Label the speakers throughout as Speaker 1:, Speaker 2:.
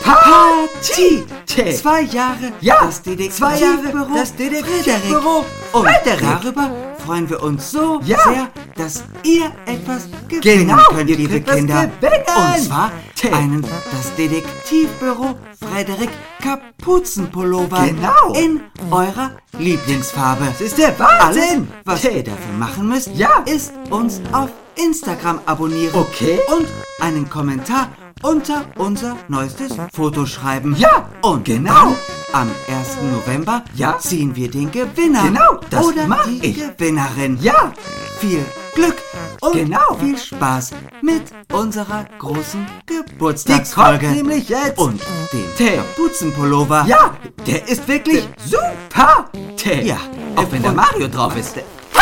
Speaker 1: Party! 2 Jahre das Detektivbüro und darüber freuen wir uns so sehr, dass ihr etwas gewinnen könnt, liebe Kinder. Und zwar das Detektivbüro Frederik Kapuzenpullover in eurer Lieblingsfarbe.
Speaker 2: Das ist der Wahnsinn!
Speaker 1: Alles, was ihr dafür machen müsst, ist uns auf Instagram abonnieren und einen Kommentar unter unser neuestes Foto schreiben. Und dann am 1. November ziehen wir den Gewinner.
Speaker 2: Genau, das
Speaker 1: oder
Speaker 2: mach
Speaker 1: die
Speaker 2: ich.
Speaker 1: Gewinnerin. Viel Glück und viel Spaß mit unserer großen Geburtstagsfolge.
Speaker 2: Die kommt nämlich jetzt.
Speaker 1: Und dem Kapuzenpullover.
Speaker 2: Der ist wirklich super. Auch wenn der Mario drauf ist.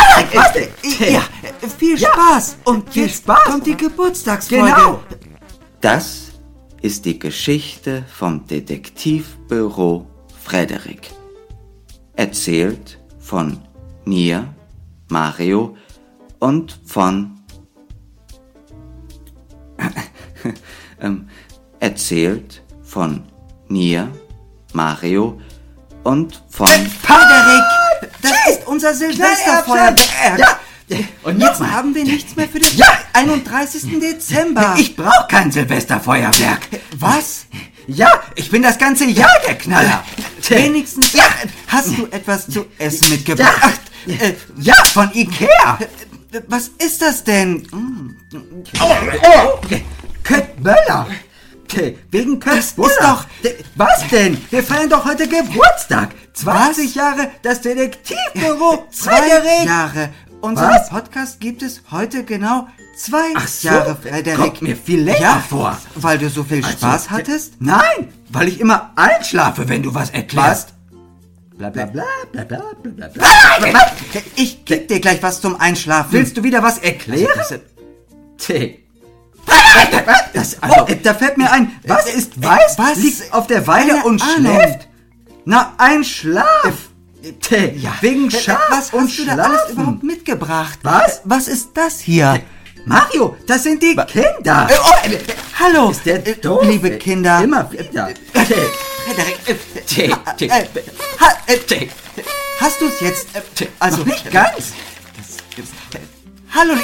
Speaker 1: Viel Spaß. Und
Speaker 2: viel
Speaker 1: jetzt
Speaker 2: Spaß.
Speaker 1: kommt die Geburtstagsfolge.
Speaker 2: Genau.
Speaker 3: Das ist die Geschichte vom Detektivbüro Frederik. Erzählt von mir, Mario, und von... erzählt von mir, Mario, und von...
Speaker 1: Frederik, das ist unser Silvesterfeuerwerk.
Speaker 2: Und
Speaker 1: Jetzt haben wir nichts mehr für den 31. Dezember.
Speaker 2: Ich brauche kein Silvesterfeuerwerk.
Speaker 1: Was?
Speaker 2: Ich bin das ganze Jahr der Knaller.
Speaker 1: Wenigstens hast du etwas zu essen mitgebracht.
Speaker 2: Von Ikea.
Speaker 1: Was ist das denn?
Speaker 2: Kurt Möller. Wegen Kurt Möller.
Speaker 1: ist doch...
Speaker 2: Was denn? Wir feiern doch heute Geburtstag. 20 Jahre das Detektivbüro.
Speaker 1: 2 Jahre. Unseren
Speaker 2: Was?
Speaker 1: Podcast gibt es heute genau 2
Speaker 2: So,
Speaker 1: Jahre, Frederik.
Speaker 2: kommt mir viel länger vor.
Speaker 1: Weil du so viel Spaß hattest?
Speaker 2: Nein, weil ich immer einschlafe, wenn du was erklärst. Bla bla bla bla bla bla bla.
Speaker 1: Ich geb dir gleich was zum Einschlafen.
Speaker 2: Willst du wieder was erklären? Da fällt mir ein, was ist weiß,
Speaker 1: was?
Speaker 2: liegt auf der Weide
Speaker 1: Keine
Speaker 2: und
Speaker 1: Ahnung.
Speaker 2: schläft? Na, ein Schlaf. Wegen Schaf
Speaker 1: Was
Speaker 2: und
Speaker 1: hast du da alles
Speaker 2: Schlafen.
Speaker 1: überhaupt mitgebracht?
Speaker 2: Was?
Speaker 1: Was ist das hier?
Speaker 2: Mario, das sind die Kinder.
Speaker 1: Hallo,
Speaker 2: Ist der doof?
Speaker 1: liebe Kinder.
Speaker 2: Immer wieder.
Speaker 1: Hast du es jetzt? Also
Speaker 2: Noch nicht ganz.
Speaker 1: Hallo.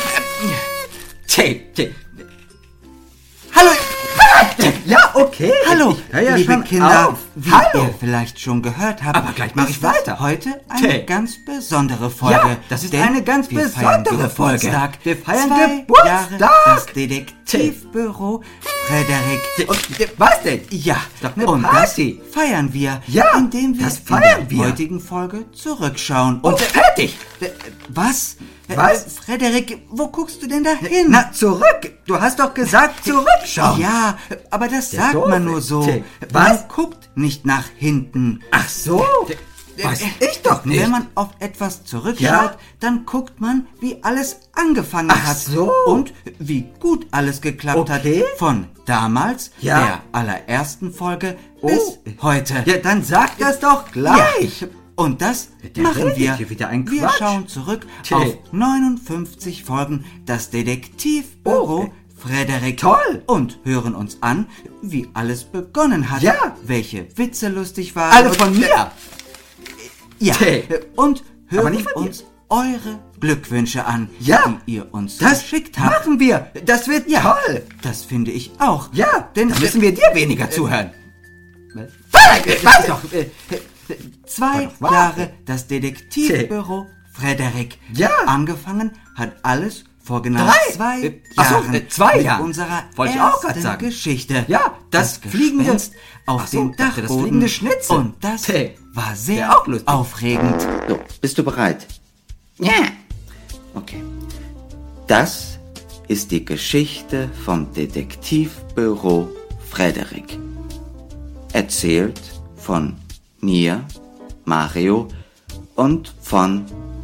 Speaker 1: Hallo.
Speaker 2: Ja, okay.
Speaker 1: Hallo,
Speaker 2: Ich hör ja
Speaker 1: liebe
Speaker 2: schon
Speaker 1: Kinder.
Speaker 2: auf.
Speaker 1: Wie
Speaker 2: Hallo.
Speaker 1: ihr vielleicht schon gehört habt,
Speaker 2: Aber gleich mach ich
Speaker 1: ist das
Speaker 2: weiter.
Speaker 1: heute eine ganz besondere Folge.
Speaker 2: Ja, das ist
Speaker 1: denn
Speaker 2: eine ganz
Speaker 1: wir feiern
Speaker 2: besondere Folge.
Speaker 1: Geburtstag.
Speaker 2: Wir feiern
Speaker 1: 2
Speaker 2: Geburtstag.
Speaker 1: Jahre das Detektivbüro Frederik.
Speaker 2: Und was denn?
Speaker 1: Ja,
Speaker 2: Ist doch eine
Speaker 1: und
Speaker 2: Party.
Speaker 1: das feiern wir,
Speaker 2: Ja,
Speaker 1: indem wir
Speaker 2: das
Speaker 1: in
Speaker 2: feiern
Speaker 1: der
Speaker 2: wir.
Speaker 1: heutigen Folge zurückschauen.
Speaker 2: Und fertig.
Speaker 1: Was?
Speaker 2: Was?
Speaker 1: Frederik, wo guckst du denn da hin?
Speaker 2: Na, zurück. Du hast doch gesagt, zurückschauen.
Speaker 1: Ja, aber das sagt
Speaker 2: Doofe.
Speaker 1: man nur so.
Speaker 2: Was?
Speaker 1: Man guckt nicht nach hinten.
Speaker 2: Ach so. Weiß ich doch nicht.
Speaker 1: Wenn man auf etwas zurückschaut,
Speaker 2: Ja?
Speaker 1: dann guckt man, wie alles angefangen
Speaker 2: Ach
Speaker 1: hat.
Speaker 2: so.
Speaker 1: Und wie gut alles geklappt
Speaker 2: Okay.
Speaker 1: hat. Von damals,
Speaker 2: Ja.
Speaker 1: der allerersten Folge, bis heute.
Speaker 2: Ja, dann sag das doch gleich.
Speaker 1: Ja. Und das
Speaker 2: Der
Speaker 1: machen
Speaker 2: redet
Speaker 1: wir.
Speaker 2: hier wieder ein
Speaker 1: Wir
Speaker 2: Quatsch.
Speaker 1: schauen zurück
Speaker 2: Tja.
Speaker 1: auf 59 Folgen das Detektivbüro
Speaker 2: Oh.
Speaker 1: Frederik.
Speaker 2: Toll.
Speaker 1: Und hören uns an, wie alles begonnen hat.
Speaker 2: Ja.
Speaker 1: Welche Witze lustig waren.
Speaker 2: Alle
Speaker 1: und-
Speaker 2: von mir.
Speaker 1: Ja.
Speaker 2: Tja.
Speaker 1: Und
Speaker 2: Aber
Speaker 1: hören
Speaker 2: nicht von dir.
Speaker 1: uns eure Glückwünsche an,
Speaker 2: Ja.
Speaker 1: die ihr uns
Speaker 2: Das
Speaker 1: geschickt habt.
Speaker 2: machen wir. Das wird toll.
Speaker 1: Das finde ich auch.
Speaker 2: Ja,
Speaker 1: Denn
Speaker 2: dann müssen wir dir weniger zuhören.
Speaker 1: Was doch? 2
Speaker 2: doch wahr.
Speaker 1: Jahre das Detektivbüro Frederik.
Speaker 2: Ja.
Speaker 1: Angefangen hat alles vor genau
Speaker 2: 3.
Speaker 1: 2
Speaker 2: Ach so,
Speaker 1: Jahren.
Speaker 2: 2
Speaker 1: mit
Speaker 2: Jahren.
Speaker 1: unserer
Speaker 2: Wollte ich auch grad
Speaker 1: ersten
Speaker 2: sagen.
Speaker 1: Geschichte.
Speaker 2: Ja, das fliegende-
Speaker 1: Gespenst auf
Speaker 2: Ach so,
Speaker 1: dem
Speaker 2: ich dachte,
Speaker 1: Dachboden.
Speaker 2: das fliegende Schnitzel.
Speaker 1: Und das
Speaker 2: Tja.
Speaker 1: war sehr
Speaker 2: Wär auch lustig.
Speaker 1: aufregend.
Speaker 3: So, bist du bereit? Ja. Okay. Das ist die Geschichte vom Detektivbüro Frederik. Erzählt von mir, Mario, und von...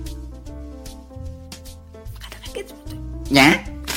Speaker 3: Ja?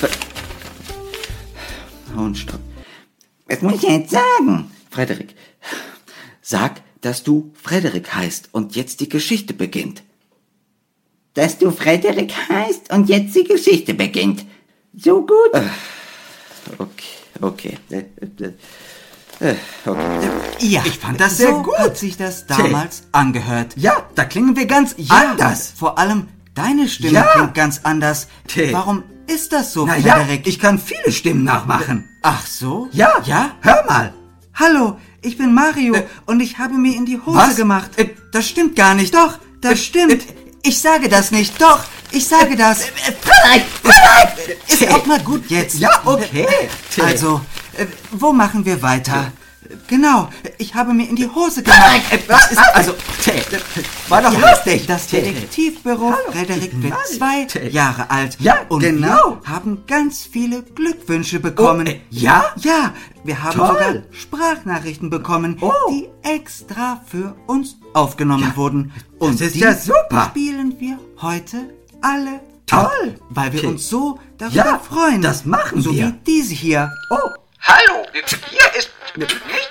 Speaker 3: Und stopp. Was muss ich jetzt sagen? Frederik, sag, dass du Frederik heißt und jetzt die Geschichte beginnt. Dass du Frederik heißt und jetzt die Geschichte beginnt. So gut? Okay. Okay.
Speaker 1: Ja,
Speaker 2: ich fand das sehr
Speaker 1: so
Speaker 2: gut.
Speaker 1: hat sich das damals angehört.
Speaker 2: Ja, da klingen wir ganz anders.
Speaker 1: Vor allem deine Stimme klingt ganz anders. Warum ist das so, Frederik?
Speaker 2: Ich kann viele Stimmen nachmachen.
Speaker 1: Ach so?
Speaker 2: Ja, hör mal.
Speaker 1: Hallo, ich bin Mario und ich habe mir in die Hose gemacht. Das stimmt gar nicht. Doch, das stimmt. Ich sage das nicht. Doch, ich sage das.
Speaker 2: Frederik!
Speaker 1: Ist auch mal gut jetzt.
Speaker 2: Ja, okay.
Speaker 1: Also, wo machen wir weiter? Genau, ich habe mir in die Hose gemacht.
Speaker 2: Was ist also? War doch lustig.
Speaker 1: Das Detektivbüro Frederik wird 2 Jahre alt.
Speaker 2: Ja,
Speaker 1: und
Speaker 2: genau.
Speaker 1: wir haben ganz viele Glückwünsche bekommen.
Speaker 2: Ja?
Speaker 1: Ja, wir haben sogar Sprachnachrichten bekommen, die extra für uns aufgenommen wurden. Und
Speaker 2: das ist
Speaker 1: die
Speaker 2: ja super.
Speaker 1: spielen wir heute alle
Speaker 2: Toll.
Speaker 1: ab, weil wir uns so darüber freuen.
Speaker 2: Das machen
Speaker 1: so
Speaker 2: wir.
Speaker 1: wie diese hier.
Speaker 4: Hallo, hier ist nicht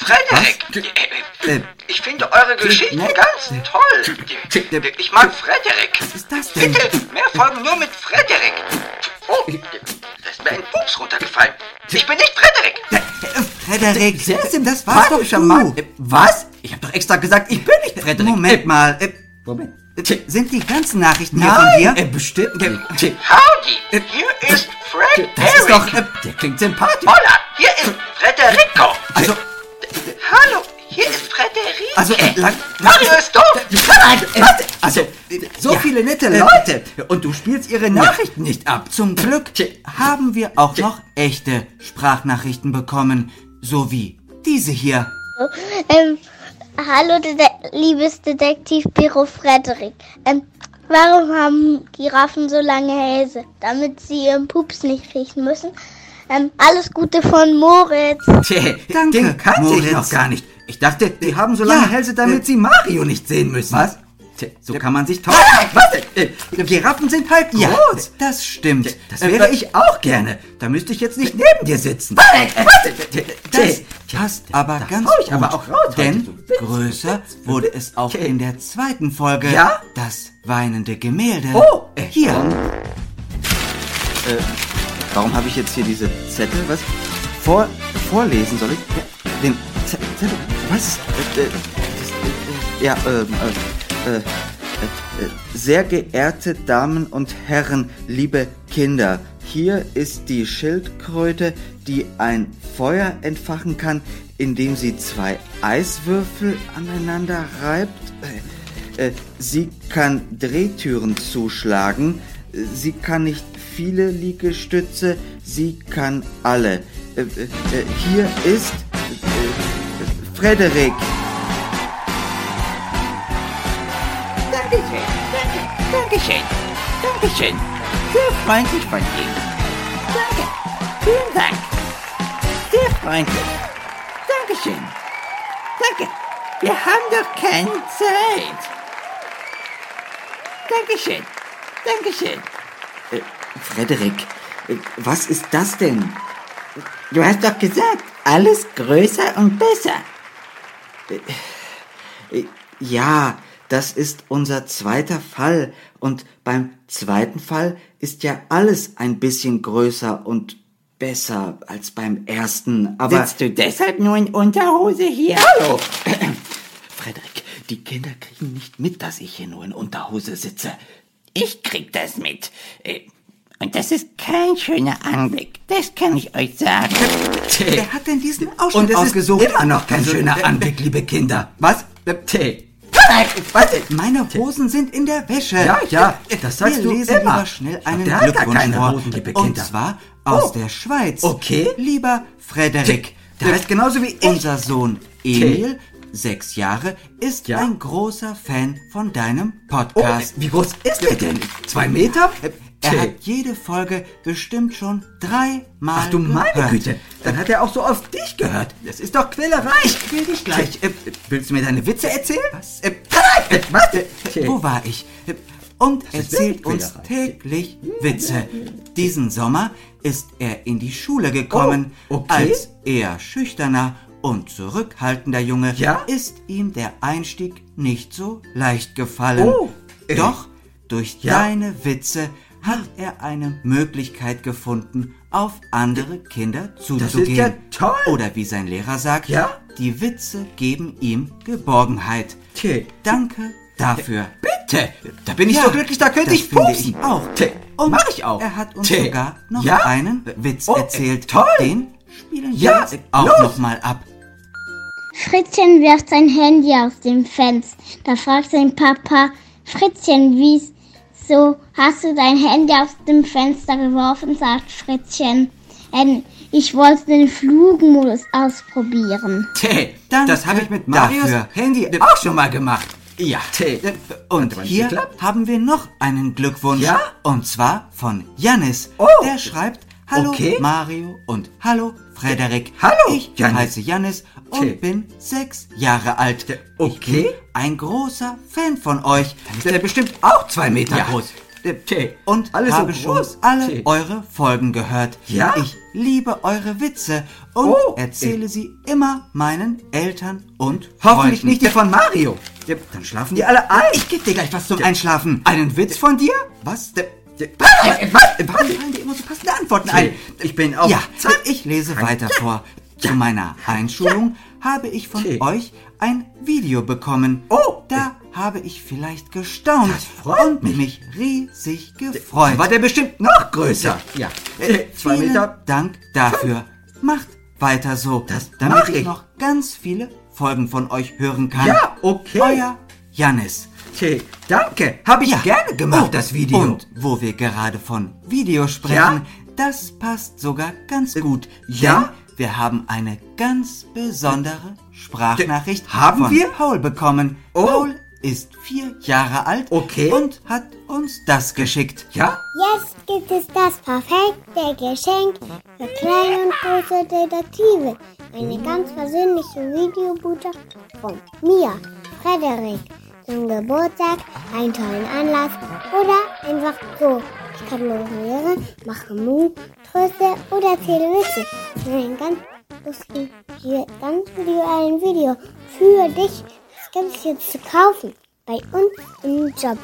Speaker 4: Frederik. Ich finde eure Geschichten ganz toll. Ich mag Frederik.
Speaker 1: Was ist das denn?
Speaker 4: Bitte, mehr Folgen nur mit Frederik. Oh, da ist mir ein Pups runtergefallen. Ich bin nicht Frederik.
Speaker 1: Frederik, das
Speaker 2: Was
Speaker 1: war's doch schon mal.
Speaker 2: Was? Ich habe doch extra gesagt, ich bin nicht Frederik.
Speaker 1: Moment mal.
Speaker 2: Moment.
Speaker 1: Sind die ganzen Nachrichten hier von dir?
Speaker 2: Bestimmt nicht.
Speaker 4: Howdy, hier ist Frederik.
Speaker 2: Das ist doch, der klingt sympathisch.
Speaker 4: Hola, hier ist Frederico.
Speaker 2: Also,
Speaker 4: Hallo, hier ist Frederico.
Speaker 2: also,
Speaker 4: Mario ist doof.
Speaker 2: Also, so viele nette Leute. Und du spielst ihre Nachrichten nicht ab.
Speaker 1: Zum Glück haben wir auch noch echte Sprachnachrichten bekommen, so wie diese hier.
Speaker 5: Hallo, liebes Detektivbüro Frederik. Warum haben Giraffen so lange Hälse? Damit sie ihren Pups nicht riechen müssen. Alles Gute von Moritz.
Speaker 1: Danke,
Speaker 2: Den kannte ich
Speaker 1: Moritz.
Speaker 2: noch gar nicht. Ich dachte, die haben so lange Hälse, damit sie Mario nicht sehen müssen. Was? So kann man sich täuschen. Was? Giraffen sind halt groß.
Speaker 1: Das stimmt.
Speaker 2: Das wäre ich auch gerne. Da müsste ich jetzt nicht neben dir sitzen.
Speaker 1: Das passt aber ganz
Speaker 2: hau ich
Speaker 1: gut,
Speaker 2: aber auch raus,
Speaker 1: denn
Speaker 2: heute.
Speaker 1: größer wurde es auch in der zweiten Folge.
Speaker 2: Ja?
Speaker 1: Das weinende Gemälde.
Speaker 2: Oh,
Speaker 1: hier.
Speaker 3: Warum habe ich jetzt hier diese Zettel? Was? Vorlesen soll ich? Den Zettel? Was? Sehr geehrte Damen und Herren, liebe Kinder, hier ist die Schildkröte, die ein Feuer entfachen kann, indem sie 2 Eiswürfel aneinander reibt. Sie kann Drehtüren zuschlagen. Sie kann nicht viele Liegestütze, sie kann alle. Hier ist Frederik.
Speaker 4: Dankeschön. Sehr freundlich von Ihnen. Danke. Vielen Dank. Sehr freundlich. Dankeschön. Danke. Wir haben doch keine Zeit. Dankeschön.
Speaker 3: Frederik, was ist das denn?
Speaker 4: Du hast doch gesagt, alles größer und besser.
Speaker 3: Ja, das ist unser zweiter Fall. Und beim zweiten Fall ist ja alles ein bisschen größer und besser als beim ersten. Aber
Speaker 4: Sitzt du deshalb nur in Unterhose hier?
Speaker 3: Hallo! Frederik, die Kinder kriegen nicht mit, dass ich hier nur in Unterhose sitze.
Speaker 4: Ich krieg das mit. Und das ist kein schöner Anblick. Das kann ich euch sagen.
Speaker 1: Wer hat denn diesen
Speaker 2: Und
Speaker 1: Ausschnitt
Speaker 2: es
Speaker 1: ausgesucht?
Speaker 2: ist immer noch kein schöner Anblick, liebe Kinder. Was?
Speaker 1: Meine Hosen sind in der Wäsche.
Speaker 2: Ja, das sagst
Speaker 1: Wir
Speaker 2: du
Speaker 1: lesen
Speaker 2: immer.
Speaker 1: lieber schnell einen
Speaker 2: Der hat gar
Speaker 1: Glückwunsch
Speaker 2: keine
Speaker 1: vor.
Speaker 2: Hosen, liebe
Speaker 1: Und
Speaker 2: Kinder.
Speaker 1: zwar aus der Schweiz.
Speaker 2: Okay.
Speaker 1: Lieber Frederik,
Speaker 2: Der heißt genauso wie ich.
Speaker 1: unser Sohn Emil, 6 Jahre, ist
Speaker 2: Ja.
Speaker 1: ein großer Fan von deinem
Speaker 2: Oh,
Speaker 1: Podcast.
Speaker 2: wie groß ist der denn? 2 Meter?
Speaker 1: Er hat jede Folge bestimmt schon 3 Mal
Speaker 2: Ach du meine
Speaker 1: gehört.
Speaker 2: Güte, dann hat er auch so auf dich gehört. Das ist doch Quälerei. Ich will dich gleich. Willst du mir deine Witze erzählen? Was?
Speaker 1: Wo war ich? Und
Speaker 2: ist
Speaker 1: erzählt
Speaker 2: wirklich
Speaker 1: uns
Speaker 2: Quälerei.
Speaker 1: täglich Witze. Diesen Sommer ist er in die Schule gekommen.
Speaker 2: Oh, okay.
Speaker 1: Als eher schüchterner und zurückhaltender Junge
Speaker 2: Ja?
Speaker 1: ist ihm der Einstieg nicht so leicht gefallen.
Speaker 2: Oh,
Speaker 1: Doch durch
Speaker 2: ja?
Speaker 1: deine Witze hat er eine Möglichkeit gefunden, auf andere Kinder zuzugehen.
Speaker 2: Das ist ja toll.
Speaker 1: Oder wie sein Lehrer sagt,
Speaker 2: Ja?
Speaker 1: die Witze geben ihm Geborgenheit.
Speaker 2: Tja.
Speaker 1: Danke dafür.
Speaker 2: Bitte, da bin ich
Speaker 1: Ja,
Speaker 2: so glücklich, da könnte
Speaker 1: das
Speaker 2: ich
Speaker 1: finde
Speaker 2: pupsen.
Speaker 1: ich auch.
Speaker 2: Und mach ich auch.
Speaker 1: Er hat uns
Speaker 2: Tja.
Speaker 1: sogar noch
Speaker 2: Ja?
Speaker 1: einen Witz
Speaker 2: Oh,
Speaker 1: erzählt.
Speaker 2: toll.
Speaker 1: Den spielen wir
Speaker 2: Ja,
Speaker 1: jetzt auch
Speaker 2: los.
Speaker 1: noch mal ab.
Speaker 5: Fritzchen wirft sein Handy aus dem Fenster. Da fragt sein Papa, Fritzchen, wieso hast du dein Handy aus dem Fenster geworfen, sagt Fritzchen. Ich wollte den Flugmodus ausprobieren.
Speaker 2: Das habe ich mit Marios
Speaker 1: dafür.
Speaker 2: Handy auch schon mal gemacht.
Speaker 1: Ja.
Speaker 2: Hat
Speaker 1: Und
Speaker 2: aber nicht
Speaker 1: hier
Speaker 2: geklappt.
Speaker 1: haben wir noch einen Glückwunsch.
Speaker 2: Ja?
Speaker 1: Und zwar von Jannis.
Speaker 2: Oh.
Speaker 1: Der schreibt, hallo
Speaker 2: Okay.
Speaker 1: Mario und hallo Frederik.
Speaker 2: Hallo,
Speaker 1: Ich
Speaker 2: Jannis.
Speaker 1: heiße Jannis und
Speaker 2: Tja.
Speaker 1: bin 6 Jahre alt. Ich
Speaker 2: okay.
Speaker 1: bin ein großer Fan von euch.
Speaker 2: Ist der bestimmt auch 2 Meter
Speaker 1: Ja.
Speaker 2: groß.
Speaker 1: Und
Speaker 2: Alles so
Speaker 1: habe
Speaker 2: groß.
Speaker 1: schon alle
Speaker 2: Tja.
Speaker 1: eure Folgen gehört.
Speaker 2: Ja?
Speaker 1: Ich liebe eure Witze und
Speaker 2: Oh.
Speaker 1: erzähle sie immer meinen Eltern und
Speaker 2: Hoffentlich
Speaker 1: Freunden.
Speaker 2: nicht die von Mario. Dann schlafen die alle ein.
Speaker 1: Ich gebe dir gleich was zum Einschlafen.
Speaker 2: Einen Witz von dir?
Speaker 1: Was?
Speaker 2: Was?
Speaker 1: Mir fallen dir immer so passende Antworten ein.
Speaker 2: Ich bin auch...
Speaker 1: Ja, ich lese weiter vor. Zu meiner Einschulung habe ich von
Speaker 2: Tja.
Speaker 1: euch ein Video bekommen.
Speaker 2: Oh.
Speaker 1: Da habe ich vielleicht gestaunt
Speaker 2: Das freut
Speaker 1: und mich riesig gefreut.
Speaker 2: War der bestimmt noch größer.
Speaker 1: Ja,
Speaker 2: 2
Speaker 1: vielen
Speaker 2: Meter.
Speaker 1: Dank dafür. Macht weiter so,
Speaker 2: Das
Speaker 1: damit
Speaker 2: mach
Speaker 1: ich
Speaker 2: ich.
Speaker 1: noch ganz viele Folgen von euch hören kann.
Speaker 2: Ja, okay.
Speaker 1: Euer Jannis.
Speaker 2: Danke. Habe ich
Speaker 1: Ja.
Speaker 2: gerne gemacht,
Speaker 1: Oh,
Speaker 2: das Video.
Speaker 1: Und wo wir gerade von Video sprechen,
Speaker 2: Ja?
Speaker 1: das passt sogar ganz gut.
Speaker 2: ja?
Speaker 1: Denn wir haben eine ganz besondere Sprachnachricht
Speaker 2: Haben
Speaker 1: von
Speaker 2: wir?
Speaker 1: Paul bekommen.
Speaker 2: Oh.
Speaker 1: Paul ist 4 Jahre alt
Speaker 2: Okay.
Speaker 1: und hat uns das geschickt.
Speaker 2: Ja?
Speaker 6: Jetzt gibt es das perfekte Geschenk für kleine und große Detektive. Eine ganz persönliche Videobotschaft von mir, Frederik, zum Geburtstag, einen tollen Anlass oder einfach so. Ich gratuliere, mache Mut, tröste oder erzähle Witze. In einem ganz lustigen, ganz visuellen Video für dich. Das gibt es jetzt zu kaufen bei uns im Job.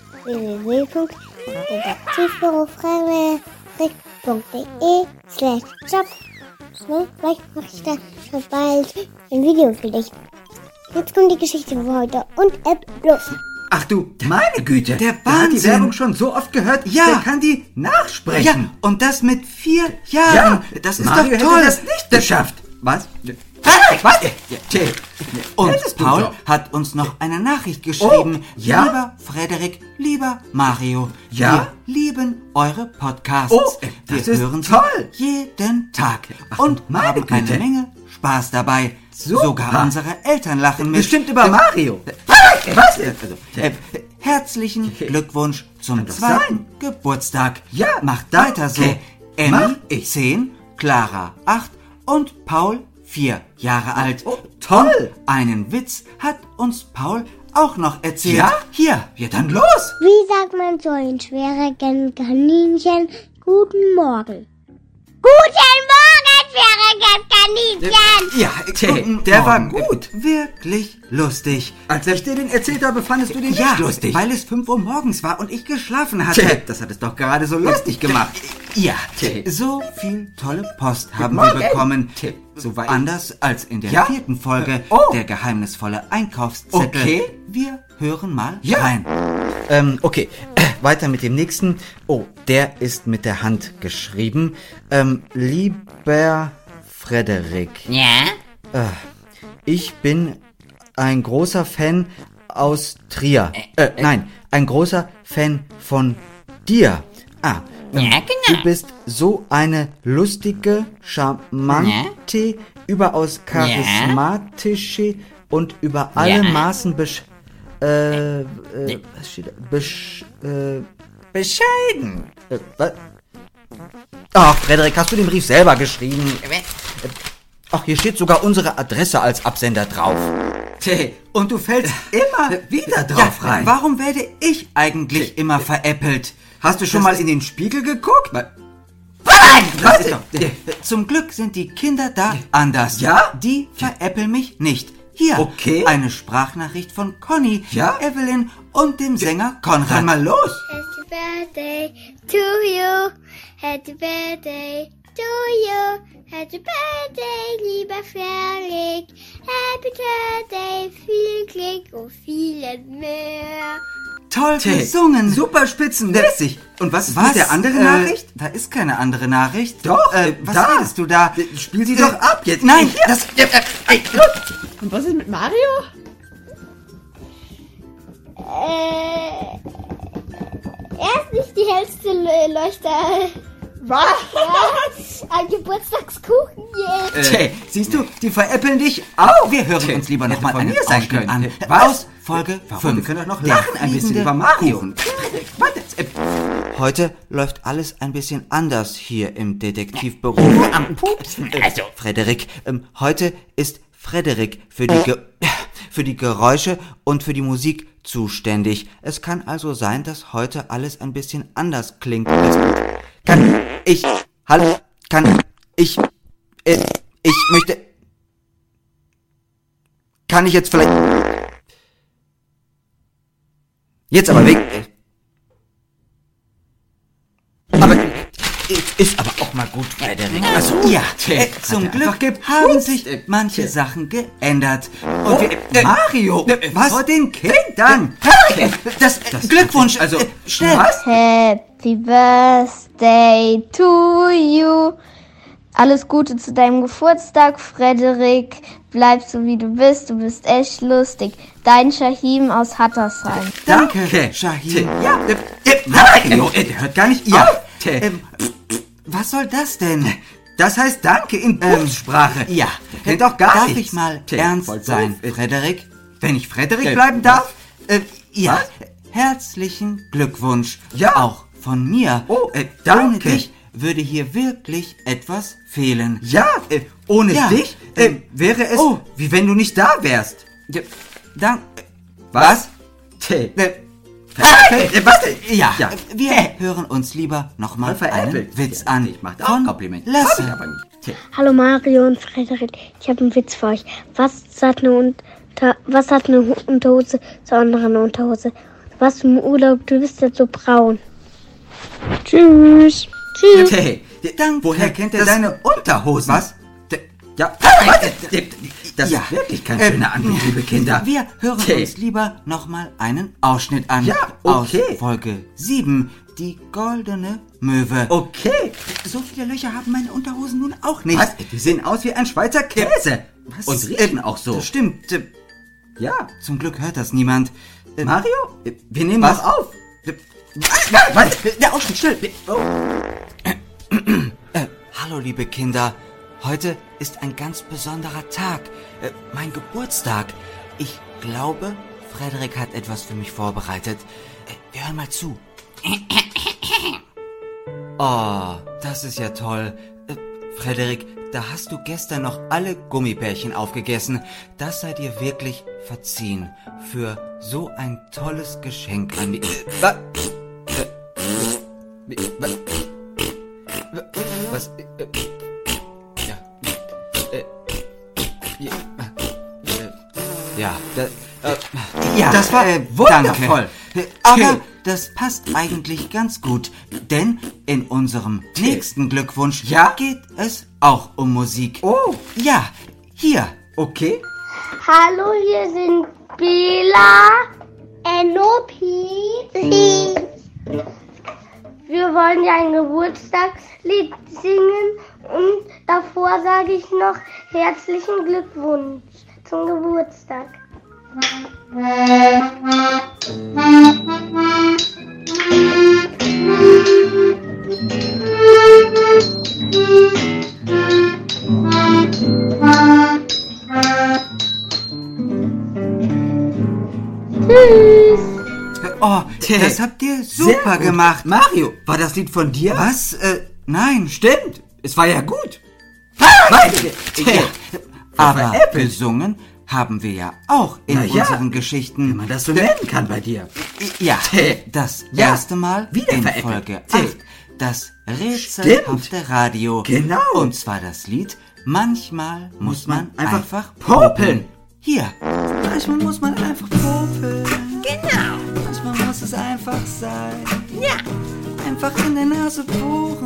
Speaker 6: www.detektivbürofrederik.de/job. Vielleicht mache ich da schon bald ein Video für dich. Jetzt kommt die Geschichte für heute und App los.
Speaker 2: Ach du, meine Güte.
Speaker 1: Der
Speaker 2: hat die
Speaker 1: Wahnsinn.
Speaker 2: Werbung schon so oft gehört,
Speaker 1: Ja.
Speaker 2: der kann die nachsprechen.
Speaker 1: Ja, und das mit 4 Jahren. Das ist
Speaker 2: Mario
Speaker 1: doch toll.
Speaker 2: hätte das nicht geschafft. Was?
Speaker 1: Was?
Speaker 2: Tja.
Speaker 1: Und
Speaker 2: Hättest du
Speaker 1: Paul
Speaker 2: doch.
Speaker 1: hat uns noch eine Nachricht geschrieben.
Speaker 2: Oh, ja?
Speaker 1: Lieber Frederik, lieber Mario,
Speaker 2: Ja?
Speaker 1: wir lieben eure Podcasts.
Speaker 2: Oh, das
Speaker 1: wir
Speaker 2: ist
Speaker 1: hören sie
Speaker 2: toll.
Speaker 1: jeden Tag
Speaker 2: Ach,
Speaker 1: und
Speaker 2: meine
Speaker 1: haben eine
Speaker 2: Güte.
Speaker 1: Menge Spaß dabei.
Speaker 2: Super.
Speaker 1: Sogar unsere Eltern lachen mit.
Speaker 2: Bestimmt über Mario.
Speaker 1: Was? Herzlichen Glückwunsch zum
Speaker 2: Kann doch
Speaker 1: 2.
Speaker 2: sein.
Speaker 1: Geburtstag.
Speaker 2: Ja,
Speaker 1: Macht
Speaker 2: danke.
Speaker 1: weiter so.
Speaker 2: Mach
Speaker 1: Emmy
Speaker 2: ich.
Speaker 1: 10, Clara 8 und Paul 4 Jahre alt.
Speaker 2: Oh, toll.
Speaker 1: Und einen Witz hat uns Paul auch noch erzählt.
Speaker 2: Ja?
Speaker 1: Hier.
Speaker 2: Ja, dann los.
Speaker 6: Wie sagt man so ein schwierigen Kaninchen? Guten Morgen. Guten Morgen, schwieriges Kaninchen!
Speaker 1: Ja, guten
Speaker 2: der war
Speaker 1: Morgen.
Speaker 2: gut.
Speaker 1: Wirklich lustig.
Speaker 2: Als ich dir den erzählt habe, fandest du den
Speaker 1: Ja,
Speaker 2: nicht lustig.
Speaker 1: weil es 5 Uhr morgens war und ich geschlafen hatte.
Speaker 2: Tja, das hat es doch gerade so lustig gemacht.
Speaker 1: Ja,
Speaker 2: Tja.
Speaker 1: so viel tolle Post haben
Speaker 2: Morgen.
Speaker 1: wir bekommen.
Speaker 2: Tja, so weit.
Speaker 1: Anders als in der
Speaker 2: Ja?
Speaker 1: 4. Folge,
Speaker 2: Oh.
Speaker 1: der geheimnisvolle Einkaufszettel.
Speaker 2: Okay.
Speaker 1: Wir hören mal
Speaker 2: Ja.
Speaker 1: rein. Okay, weiter mit dem nächsten. Oh, der ist mit der Hand geschrieben. Lieber Frederik.
Speaker 3: Ja?
Speaker 1: Ich bin ein großer Fan aus Trier. Nein, ein großer Fan von dir.
Speaker 3: Ja, genau.
Speaker 1: Du bist so eine lustige, charmante, überaus charismatische und über alle
Speaker 3: Ja.
Speaker 1: Maßen was steht da?
Speaker 3: Bescheiden.
Speaker 1: Was? Ach, Frederik, hast du den Brief selber geschrieben? Ach, hier steht sogar unsere Adresse als Absender drauf.
Speaker 2: Tja, und du fällst immer wieder drauf rein.
Speaker 1: Warum werde ich eigentlich immer veräppelt?
Speaker 2: Hast du schon
Speaker 1: Das
Speaker 2: mal in den Spiegel geguckt?
Speaker 1: Was ist doch? Zum Glück sind die Kinder da anders.
Speaker 2: Ja?
Speaker 1: Die veräppeln mich nicht. Hier,
Speaker 2: Okay.
Speaker 1: eine Sprachnachricht von Conny,
Speaker 2: Ja?
Speaker 1: Evelyn und dem Sänger
Speaker 2: Dann
Speaker 1: Konrad.
Speaker 2: mal los.
Speaker 6: Happy birthday to you. Happy birthday to you. Happy Birthday, lieber Frederik. Happy Birthday, viel Glück und vieles mehr.
Speaker 1: Toll gesungen.
Speaker 2: Super spitzenmäßig. Und was ist mit der anderen Nachricht?
Speaker 1: Da ist keine andere Nachricht.
Speaker 2: Doch,
Speaker 1: was
Speaker 2: da.
Speaker 1: redest du da?
Speaker 2: Spiel sie doch ab jetzt.
Speaker 1: Nein,
Speaker 2: Hier.
Speaker 1: das...
Speaker 7: Und was ist mit Mario?
Speaker 6: Er ist nicht die hellste Leuchter. Was? Ein Geburtstagskuchen jetzt.
Speaker 2: Siehst du, die veräppeln dich auch.
Speaker 1: Wir hören uns lieber nochmal
Speaker 2: von
Speaker 1: einen
Speaker 2: mir sein
Speaker 1: Ausschnitt
Speaker 2: können.
Speaker 1: an.
Speaker 2: Was?
Speaker 1: Aus Folge 5.
Speaker 2: Wir können doch noch lachen ein bisschen über Mario.
Speaker 1: Heute läuft alles ein bisschen anders hier im Detektivbüro. Am Pupsen. Frederik, heute ist Frederik für die Geräusche und für die Musik zuständig. Es kann also sein, dass heute alles ein bisschen anders klingt als ich möchte... Kann ich jetzt vielleicht... Jetzt aber weg... Aber... Ist aber auch mal gut, Frederik. Also, ja, zum Glück haben sich manche Sachen geändert. Und
Speaker 2: Mario, was? Vor den Kindern.
Speaker 1: das Glückwunsch, also schnell.
Speaker 2: Was?
Speaker 5: Happy Birthday to you. Alles Gute zu deinem Geburtstag, Frederik. Bleib so wie du bist echt lustig. Dein Shahim aus Hattersheim.
Speaker 1: Danke, Shahim.
Speaker 2: Ja, Mario, der hört gar nicht auf.
Speaker 1: Was soll das denn?
Speaker 2: Das heißt Danke in Pupssprache.
Speaker 1: Ja,
Speaker 2: Kennt doch gar
Speaker 1: darf
Speaker 2: nichts.
Speaker 1: ich mal
Speaker 2: Voll
Speaker 1: ernst
Speaker 2: doof.
Speaker 1: sein, Frederik?
Speaker 2: Wenn ich Frederik bleiben darf?
Speaker 1: Ja,
Speaker 2: Was?
Speaker 1: herzlichen Glückwunsch.
Speaker 2: Ja.
Speaker 1: Auch von mir.
Speaker 2: Oh, danke.
Speaker 1: Ohne dich würde hier wirklich etwas fehlen.
Speaker 2: Ja, ohne
Speaker 1: Ja,
Speaker 2: dich wäre es, wie wenn du nicht da wärst.
Speaker 1: Dank.
Speaker 2: Was? Was denn?
Speaker 1: Ja,
Speaker 2: Ja.
Speaker 1: wir hören uns lieber nochmal einen Witz an.
Speaker 2: Ich mach da auch
Speaker 1: Von
Speaker 2: Komplimente.
Speaker 1: Lasse.
Speaker 2: Hab ich aber nicht.
Speaker 6: Hallo Mario und Frederik, ich habe einen Witz für euch. Was hat eine Unterhose zur anderen Unterhose? Was im Urlaub, du bist jetzt so braun. Tschüss. Tschüss.
Speaker 1: Danke.
Speaker 2: Woher kennt er
Speaker 1: Das-
Speaker 2: deine Unterhosen? Was? Ja, das ist wirklich kein schöner Anblick, liebe Kinder.
Speaker 1: Wir hören uns lieber nochmal einen Ausschnitt an.
Speaker 2: Ja, okay.
Speaker 1: Aus Folge 7, die goldene Möwe.
Speaker 2: Okay.
Speaker 1: So viele Löcher haben meine Unterhosen nun auch nicht.
Speaker 2: Was? Die sehen aus wie ein Schweizer Käse.
Speaker 1: Was?
Speaker 2: Und riechen auch so.
Speaker 1: Das stimmt.
Speaker 2: Ja.
Speaker 1: Zum Glück hört das niemand.
Speaker 2: Mario, wir nehmen
Speaker 1: was?
Speaker 2: doch auf.
Speaker 1: Was? Der Ausschnitt, still. Hallo, liebe Kinder. Heute ist ein ganz besonderer Tag. Mein Geburtstag. Ich glaube, Frederik hat etwas für mich vorbereitet. Wir hören mal zu. Oh, das ist ja toll. Frederik, da hast du gestern noch alle Gummibärchen aufgegessen. Das sei dir wirklich verziehen. Für so ein tolles Geschenk an mich. Was? Ja,
Speaker 2: das war wundervoll.
Speaker 1: Danke. Aber das passt eigentlich ganz gut, denn in unserem nächsten Glückwunsch geht es auch um Musik.
Speaker 2: Oh.
Speaker 1: Ja, hier.
Speaker 2: Okay.
Speaker 6: Hallo, hier sind Bela, N.O.P. Wir wollen ja ein Geburtstagslied singen und davor sage ich noch herzlichen Glückwunsch zum Geburtstag. Tschüss.
Speaker 1: Oh, das habt ihr super gemacht.
Speaker 2: Mario, war das Lied von dir?
Speaker 1: Was? Nein.
Speaker 2: Stimmt. Es war ja gut.
Speaker 1: Aber gesungen haben wir ja auch in unseren Geschichten.
Speaker 2: Wenn man das so nennen kann bei dir.
Speaker 1: Ja, das erste Mal in Folge 8. Das rätselhafte Radio.
Speaker 2: Genau.
Speaker 1: Und zwar das Lied Manchmal muss man einfach
Speaker 2: popeln.
Speaker 1: Hier. Manchmal muss man einfach popeln. Genau. Manchmal muss es einfach sein. Ja. Einfach in der Nase bohren.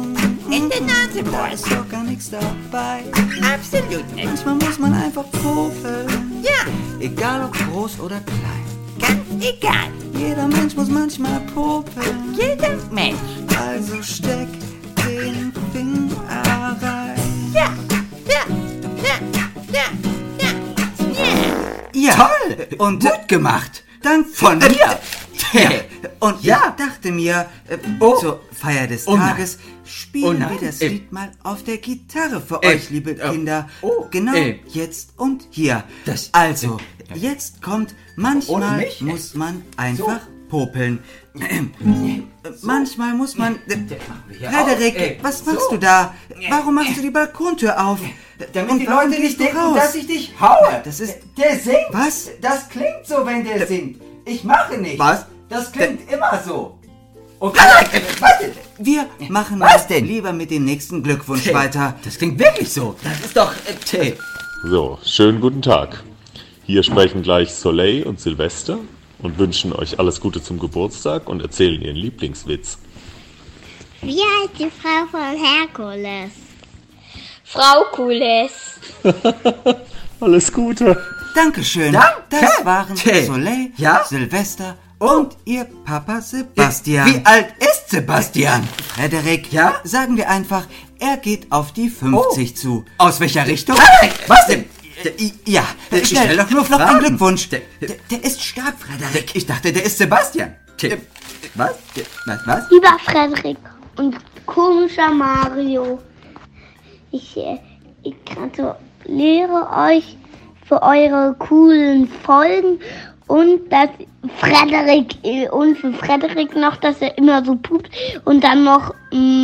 Speaker 3: in der Nase
Speaker 1: Da
Speaker 3: bohren.
Speaker 1: ist doch gar nichts dabei.
Speaker 3: Absolut nicht.
Speaker 1: Manchmal muss man einfach popeln.
Speaker 3: Ja,
Speaker 1: Egal ob groß oder klein.
Speaker 3: ganz egal.
Speaker 1: Jeder Mensch muss manchmal popeln.
Speaker 3: Jeder Mensch.
Speaker 1: Also steck den Finger rein.
Speaker 3: Ja, ja, ja, ja, ja, ja.
Speaker 1: Ja.
Speaker 2: Toll!
Speaker 1: Und
Speaker 2: Gut gemacht!
Speaker 1: Dank
Speaker 2: Von mir!
Speaker 1: Ja. Und
Speaker 2: Ja.
Speaker 1: ich dachte mir,
Speaker 2: Oh.
Speaker 1: zur Feier des
Speaker 2: Oh nein.
Speaker 1: Tages spielen
Speaker 2: Oh nein.
Speaker 1: wir das Lied mal auf der Gitarre für
Speaker 2: Äh.
Speaker 1: euch, liebe
Speaker 2: Oh.
Speaker 1: Kinder.
Speaker 2: Oh.
Speaker 1: Genau jetzt und hier.
Speaker 2: Das-
Speaker 1: Also, jetzt kommt, manchmal
Speaker 2: Ohne mich?
Speaker 1: muss man einfach popeln. Manchmal muss man...
Speaker 2: hier
Speaker 1: Frederik,
Speaker 2: auf.
Speaker 1: was machst du da? Warum machst du die Balkontür auf?
Speaker 2: Damit
Speaker 1: Und
Speaker 2: die
Speaker 1: warum
Speaker 2: Leute nicht
Speaker 1: gehst du
Speaker 2: denken,
Speaker 1: raus?
Speaker 2: dass ich dich haue.
Speaker 1: Das ist...
Speaker 2: Der singt.
Speaker 1: Was?
Speaker 2: Das klingt so, wenn der singt. Ich mache nicht.
Speaker 1: Was?
Speaker 2: Das klingt immer so. Okay. Was denn?
Speaker 1: Wir machen
Speaker 2: Was
Speaker 1: mal
Speaker 2: denn?
Speaker 1: lieber mit dem nächsten Glückwunsch weiter.
Speaker 2: Das klingt wirklich so. Das ist doch...
Speaker 8: So, schönen guten Tag. Hier sprechen gleich Soleil und Silvester und wünschen euch alles Gute zum Geburtstag und erzählen ihren Lieblingswitz.
Speaker 6: Wie heißt die Frau von Herkules?
Speaker 5: Frau Kules.
Speaker 8: Alles Gute.
Speaker 1: Dankeschön.
Speaker 2: Danke.
Speaker 1: Das waren
Speaker 2: Tee.
Speaker 1: Soleil,
Speaker 2: Ja?
Speaker 1: Silvester und ihr Papa Sebastian.
Speaker 2: Wie alt ist Sebastian?
Speaker 1: Frederik,
Speaker 2: Ja?
Speaker 1: sagen wir einfach, er geht auf die 50 zu.
Speaker 2: Aus welcher Richtung?
Speaker 1: Frederik,
Speaker 2: Was denn?
Speaker 1: Ja,
Speaker 2: Ich
Speaker 1: schnell,
Speaker 2: stell doch nur
Speaker 1: noch ein
Speaker 2: Fragen.
Speaker 1: Glückwunsch.
Speaker 2: Der-
Speaker 1: Der ist stark, Frederik.
Speaker 2: Ich dachte, der ist Sebastian. Was? Was?
Speaker 5: Lieber Frederik und komischer Mario, ich gratuliere euch für eure coolen Folgen und dass Frederik und für Frederik noch, dass er immer so pupt und dann noch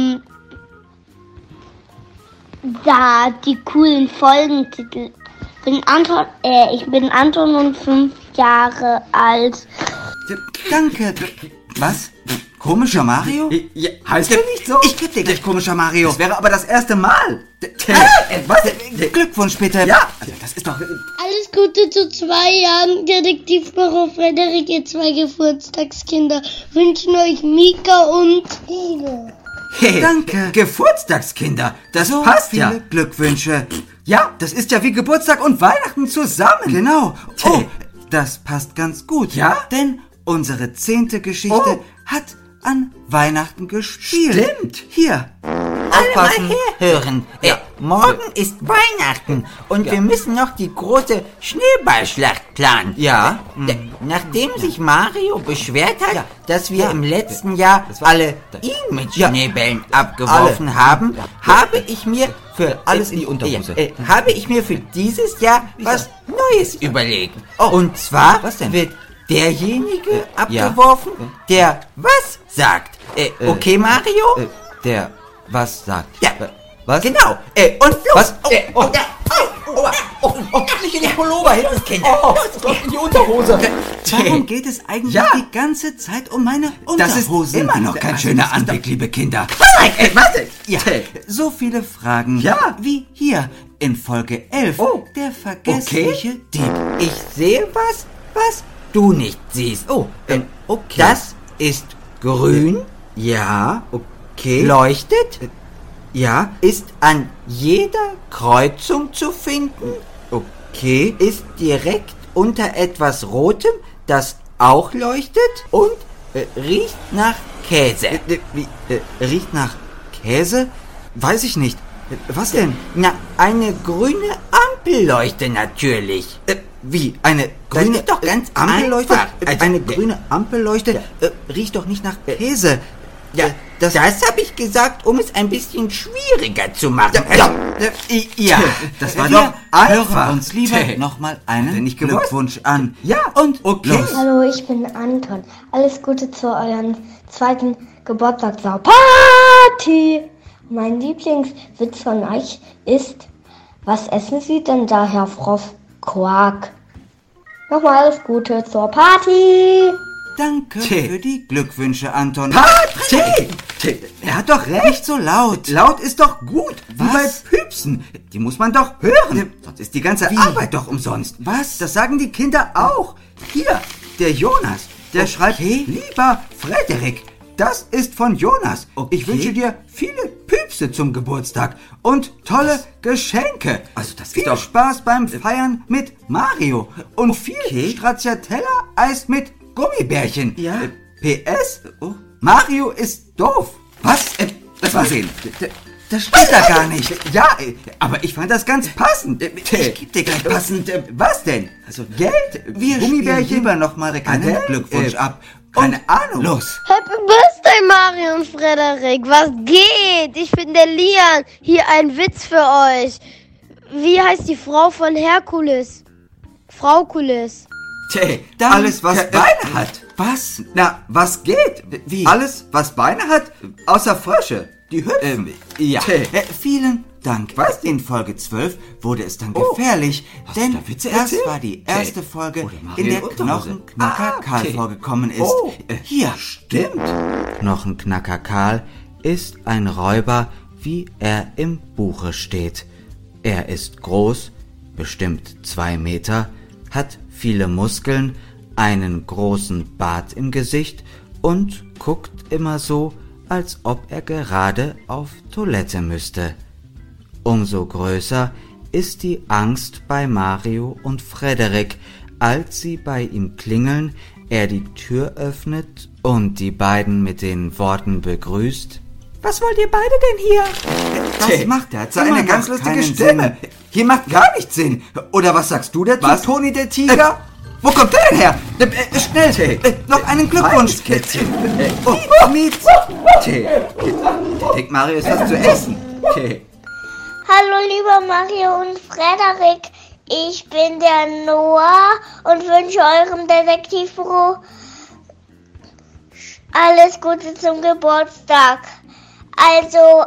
Speaker 5: da die coolen Folgentitel. Ich bin Anton und 5 Jahre alt.
Speaker 1: Danke. Was? Komischer Mario?
Speaker 2: Ja, heißt der nicht so?
Speaker 1: Ich geb dir gleich komischer Mario.
Speaker 2: Das wäre aber das erste Mal.
Speaker 1: Was? Glückwunsch bitte.
Speaker 2: Ja, das ist doch...
Speaker 5: Alles Gute zu 2 Jahren, Detektivbüro Frederik, ihr 2 Geburtstagskinder. Wünschen euch Mika und Ine.
Speaker 2: Hey,
Speaker 1: Danke.
Speaker 2: Geburtstagskinder, das
Speaker 1: So
Speaker 2: passt
Speaker 1: viele
Speaker 2: ja.
Speaker 1: Glückwünsche.
Speaker 2: Ja, das ist ja wie Geburtstag und Weihnachten zusammen.
Speaker 1: Genau. Oh,
Speaker 2: Tee.
Speaker 1: das passt ganz gut.
Speaker 2: Ja?
Speaker 1: Denn unsere 10. Geschichte
Speaker 2: Oh.
Speaker 1: hat an Weihnachten gespielt.
Speaker 2: Stimmt.
Speaker 1: Hier.
Speaker 3: Aufpassen, hören. Morgen ist Weihnachten und wir müssen noch die große Schneeballschlacht planen.
Speaker 1: Ja.
Speaker 3: Nachdem sich Mario beschwert hat, dass wir im letzten Jahr alle ihn mit Schneebällen abgeworfen haben, habe ich mir für
Speaker 2: Alles in die Unterhose.
Speaker 3: habe ich mir für dieses Jahr was Neues überlegt.
Speaker 1: Oh.
Speaker 3: Und zwar
Speaker 1: Was denn?
Speaker 3: wird derjenige abgeworfen, der was sagt. Okay, Mario?
Speaker 1: Der was sagt?
Speaker 3: Ja.
Speaker 1: Was?
Speaker 3: Genau. Und los.
Speaker 1: Was?
Speaker 3: Nicht in den Pullover, Hilfe, Kinder. Los, in die Unterhose.
Speaker 1: Warum geht es eigentlich
Speaker 2: Ja.
Speaker 1: die ganze Zeit um meine
Speaker 2: Das ist
Speaker 1: Unterhosen?
Speaker 2: immer noch kein
Speaker 1: Also,
Speaker 2: schöner
Speaker 1: das ist
Speaker 2: Anblick, liebe Kinder.
Speaker 3: Was denn?
Speaker 1: Ja, so viele Fragen.
Speaker 2: Ja.
Speaker 1: Wie hier in Folge 11.
Speaker 2: Oh.
Speaker 1: Der vergessliche Dieb.
Speaker 3: Ich sehe was du nicht siehst.
Speaker 1: Okay.
Speaker 3: Das ist grün,
Speaker 1: Ja, okay.
Speaker 3: leuchtet,
Speaker 1: Ja,
Speaker 3: ist an jeder Kreuzung zu finden,
Speaker 1: okay.
Speaker 3: ist direkt unter etwas Rotem, das auch leuchtet und riecht nach Käse.
Speaker 1: Riecht nach Käse? Weiß ich nicht. Was denn?
Speaker 3: Na, eine grüne Ampelleuchte natürlich.
Speaker 1: Wie? Eine
Speaker 3: Das
Speaker 1: grüne
Speaker 3: ist doch ganz
Speaker 1: Ampelleuchte?
Speaker 3: einfach. Also,
Speaker 1: Eine grüne Ampelleuchte riecht doch nicht nach Käse.
Speaker 3: Ja, das habe ich gesagt, um es ein bisschen schwieriger zu machen.
Speaker 1: Ja,
Speaker 2: das war
Speaker 1: wir
Speaker 2: doch einfach.
Speaker 1: hören uns lieber
Speaker 2: Tja.
Speaker 1: nochmal
Speaker 2: Hätte
Speaker 1: einen
Speaker 2: nicht gewusst.
Speaker 1: Glückwunsch an.
Speaker 2: Ja,
Speaker 1: und
Speaker 2: okay.
Speaker 1: los.
Speaker 5: Hallo, ich bin Anton. Alles Gute zu eurem 2. Geburtstagsparty. Mein Lieblingswitz von euch ist, was essen Sie denn da, Herr Frost? Quark. Nochmal alles Gute zur Party.
Speaker 1: Danke
Speaker 2: Tee.
Speaker 1: für die Glückwünsche, Anton.
Speaker 2: Er hat doch recht.
Speaker 1: Nicht so laut.
Speaker 2: Laut ist doch gut. Wie bei
Speaker 1: Was?
Speaker 2: Püpsen. Die muss man doch hören. Sonst ist die ganze Arbeit doch umsonst.
Speaker 1: Was?
Speaker 2: Das sagen die Kinder auch. Hier, der Jonas. Der schreibt, lieber Frederik, das ist von Jonas.
Speaker 1: Okay.
Speaker 2: Ich wünsche dir viele Püpse zum Geburtstag und tolle Geschenke.
Speaker 1: Also das ist
Speaker 2: viel
Speaker 1: doch...
Speaker 2: Spaß beim Feiern mit Mario und viel Stracciatella-Eis mit Gummibärchen.
Speaker 1: Ja.
Speaker 2: PS, Mario ist doof.
Speaker 1: Was? Lass mal sehen.
Speaker 2: Das steht da gar nicht. Ja, aber ich fand das ganz passend.
Speaker 1: Ich geb dir gleich passend.
Speaker 2: Was denn?
Speaker 1: Also
Speaker 2: Geld?
Speaker 1: wir spielen lieber noch mal einen Glückwunsch ab.
Speaker 2: Keine Ahnung.
Speaker 1: Los.
Speaker 9: Happy Birthday, Mario und Frederik. Was geht? Ich bin der Lian. Hier ein Witz für euch. Wie heißt die Frau von Herkules? Fraukules.
Speaker 1: Dann
Speaker 2: Alles, was Beine hat.
Speaker 1: Was?
Speaker 2: Na, was geht?
Speaker 1: Wie?
Speaker 2: Alles, was Beine hat, außer Frösche. Die hüpfen.
Speaker 1: Ja. Vielen Dank.
Speaker 2: Was?
Speaker 1: In Folge 12 wurde es dann gefährlich, denn
Speaker 2: da Witze
Speaker 1: das
Speaker 2: erzählt?
Speaker 1: war die erste Folge,
Speaker 2: Mario
Speaker 1: in der
Speaker 2: in Unterhose.
Speaker 1: Knochenknacker Karl vorgekommen ist.
Speaker 2: Oh,
Speaker 1: Hier.
Speaker 2: Stimmt.
Speaker 10: Knochenknacker Karl ist ein Räuber, wie er im Buche steht. Er ist groß, bestimmt 2 Meter, hat viele Muskeln, einen großen Bart im Gesicht und guckt immer so, als ob er gerade auf Toilette müsste. Umso größer ist die Angst bei Mario und Frederik, als sie bei ihm klingeln, er die Tür öffnet und die beiden mit den Worten begrüßt: Was wollt ihr beide denn hier?
Speaker 1: Das macht er.
Speaker 2: So eine ganz lustige Stimme. Hier macht gar nichts Sinn. Oder was sagst du dazu,
Speaker 1: Was?
Speaker 2: Toni der Tiger? Wo kommt der denn her? Schnell, noch einen Glückwunsch.
Speaker 1: Kätzchen.
Speaker 2: Mietz. Denkt Mario ist was zu essen.
Speaker 5: Hallo lieber Mario und Frederik, ich bin der Noah und wünsche eurem Detektivbüro alles Gute zum Geburtstag. Also,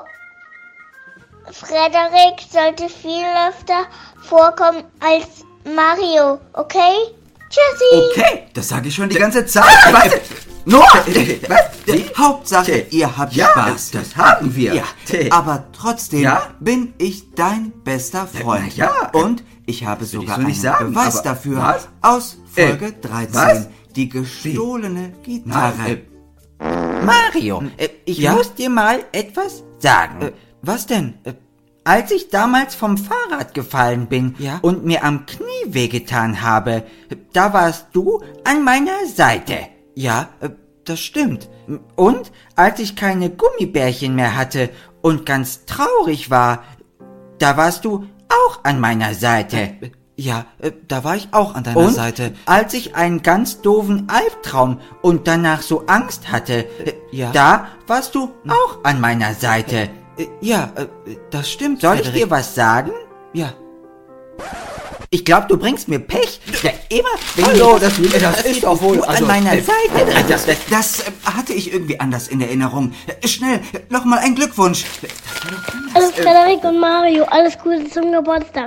Speaker 5: Frederik sollte viel öfter vorkommen als Mario, okay? Tschüssi!
Speaker 2: Okay, das sage ich schon die ganze Zeit. Was? Noah!
Speaker 1: Hauptsache, ihr habt
Speaker 2: Ja,
Speaker 1: Spaß.
Speaker 2: das haben wir.
Speaker 1: Ja, aber trotzdem
Speaker 2: Ja?
Speaker 1: bin ich dein bester Freund.
Speaker 2: Na ja,
Speaker 1: und ich habe sogar
Speaker 2: so
Speaker 1: einen
Speaker 2: nicht sagen,
Speaker 1: Beweis
Speaker 2: aber
Speaker 1: dafür
Speaker 2: was?
Speaker 1: aus Folge 13.
Speaker 2: was?
Speaker 1: Die gestohlene Gitarre.
Speaker 2: Nein,
Speaker 10: Mario, ich
Speaker 1: Ja?
Speaker 10: muss dir mal etwas sagen.
Speaker 1: Was denn?
Speaker 10: Als ich damals vom Fahrrad gefallen bin
Speaker 1: Ja?
Speaker 10: und mir am Knie wehgetan habe, da warst du an meiner Seite.
Speaker 1: Ja, das stimmt.
Speaker 10: Und als ich keine Gummibärchen mehr hatte und ganz traurig war, da warst du auch an meiner Seite.
Speaker 1: Ja, da war ich auch an deiner
Speaker 10: Und
Speaker 1: Seite.
Speaker 10: als ich einen ganz doofen Albtraum und danach so Angst hatte,
Speaker 1: ja.
Speaker 10: da warst du auch an meiner Seite.
Speaker 1: Ja, das stimmt.
Speaker 10: Soll ich
Speaker 1: Frederik.
Speaker 10: dir was sagen?
Speaker 1: Ja.
Speaker 10: Ich glaube, du bringst mir Pech. Ja, immer, wenn
Speaker 2: Hallo,
Speaker 10: das ist doch wohl an meiner Seite.
Speaker 1: Das hatte ich irgendwie anders in Erinnerung. Schnell, nochmal ein Glückwunsch.
Speaker 5: Also Frederik und Mario, alles Gute zum Geburtstag.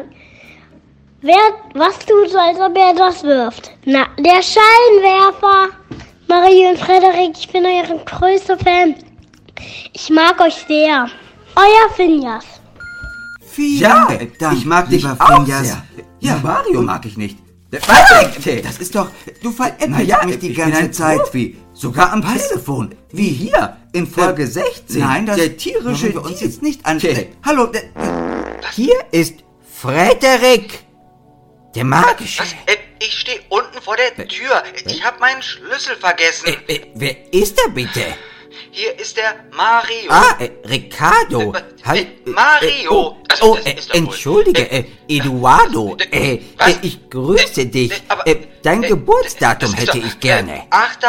Speaker 5: Was tut so, als ob er das wirft? Na, der Scheinwerfer. Mario und Frederik, ich bin euer größter Fan. Ich mag euch sehr. Euer Finjas.
Speaker 1: Vielen
Speaker 2: Ja,
Speaker 1: Dank,
Speaker 2: ich mag dich
Speaker 1: lieber
Speaker 2: auch
Speaker 1: Finjas.
Speaker 2: sehr.
Speaker 1: Ja,
Speaker 2: Mario mag ich nicht.
Speaker 1: Das ist doch... Du veräppelst mich die ganze Zeit.
Speaker 2: Profi, sogar am Telefon. Wie hier, in Folge 16.
Speaker 1: Nein, das
Speaker 2: der tierische
Speaker 1: wollen wir uns
Speaker 2: Dieb.
Speaker 1: jetzt nicht ansprechen. Hallo,
Speaker 10: Hier ist Frederik, der Magische.
Speaker 4: Was? Ich stehe unten vor der Tür. Ich habe meinen Schlüssel vergessen.
Speaker 10: Wer ist er bitte?
Speaker 4: Hier ist der Mario.
Speaker 10: Ricardo.
Speaker 4: Mario. Also, das ist doch wohl-
Speaker 10: Entschuldige, Eduardo.
Speaker 4: Was?
Speaker 10: Ich grüße dich.
Speaker 4: Aber-
Speaker 10: Dein Geburtsdatum
Speaker 4: das ist
Speaker 10: hätte
Speaker 4: doch,
Speaker 10: ich gerne.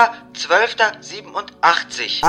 Speaker 4: 8.12.87.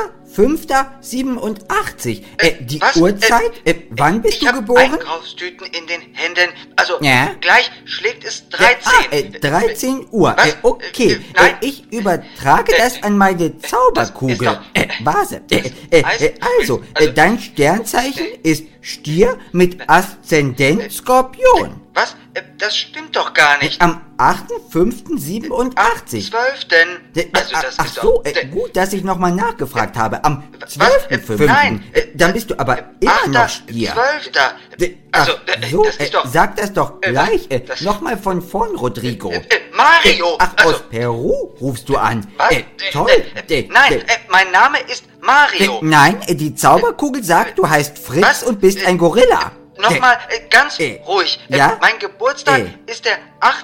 Speaker 10: 8.5.87. Die
Speaker 4: was?
Speaker 10: Uhrzeit? Wann bist du
Speaker 4: Ich habe
Speaker 10: geboren?
Speaker 4: Einkaufstüten in den Händen. Also,
Speaker 10: Ja?
Speaker 4: gleich schlägt es 13.
Speaker 10: 13 Uhr.
Speaker 4: Was?
Speaker 10: Okay.
Speaker 4: Nein.
Speaker 10: Ich übertrage das an meine Zauberkugel.
Speaker 4: Das
Speaker 10: Vase.
Speaker 4: heißt-
Speaker 10: Also, dein Sternzeichen ist Stier mit Aszendent Skorpion.
Speaker 4: Was? Das stimmt doch gar nicht.
Speaker 10: Am 8.5.87.
Speaker 4: 12. Also, das
Speaker 10: Ach
Speaker 4: ist
Speaker 10: so,
Speaker 4: doch...
Speaker 10: gut, dass ich nochmal nachgefragt habe. Am
Speaker 4: Was?
Speaker 10: 12.5.
Speaker 4: Nein.
Speaker 10: Dann bist du aber immer noch Stier.
Speaker 4: 12. Also,
Speaker 10: So,
Speaker 4: das ist doch...
Speaker 10: sag das doch gleich.
Speaker 4: das-
Speaker 10: Nochmal von vorn, Rodrigo.
Speaker 4: Mario.
Speaker 10: Ach, aus Peru rufst du an.
Speaker 4: Was?
Speaker 10: Toll.
Speaker 4: Nein, mein Name ist Mario.
Speaker 10: Nein, die Zauberkugel sagt, du heißt Fritz
Speaker 4: Was?
Speaker 10: und bist ein Gorilla.
Speaker 4: Nochmal ganz ruhig.
Speaker 10: Ja?
Speaker 4: Mein Geburtstag ist der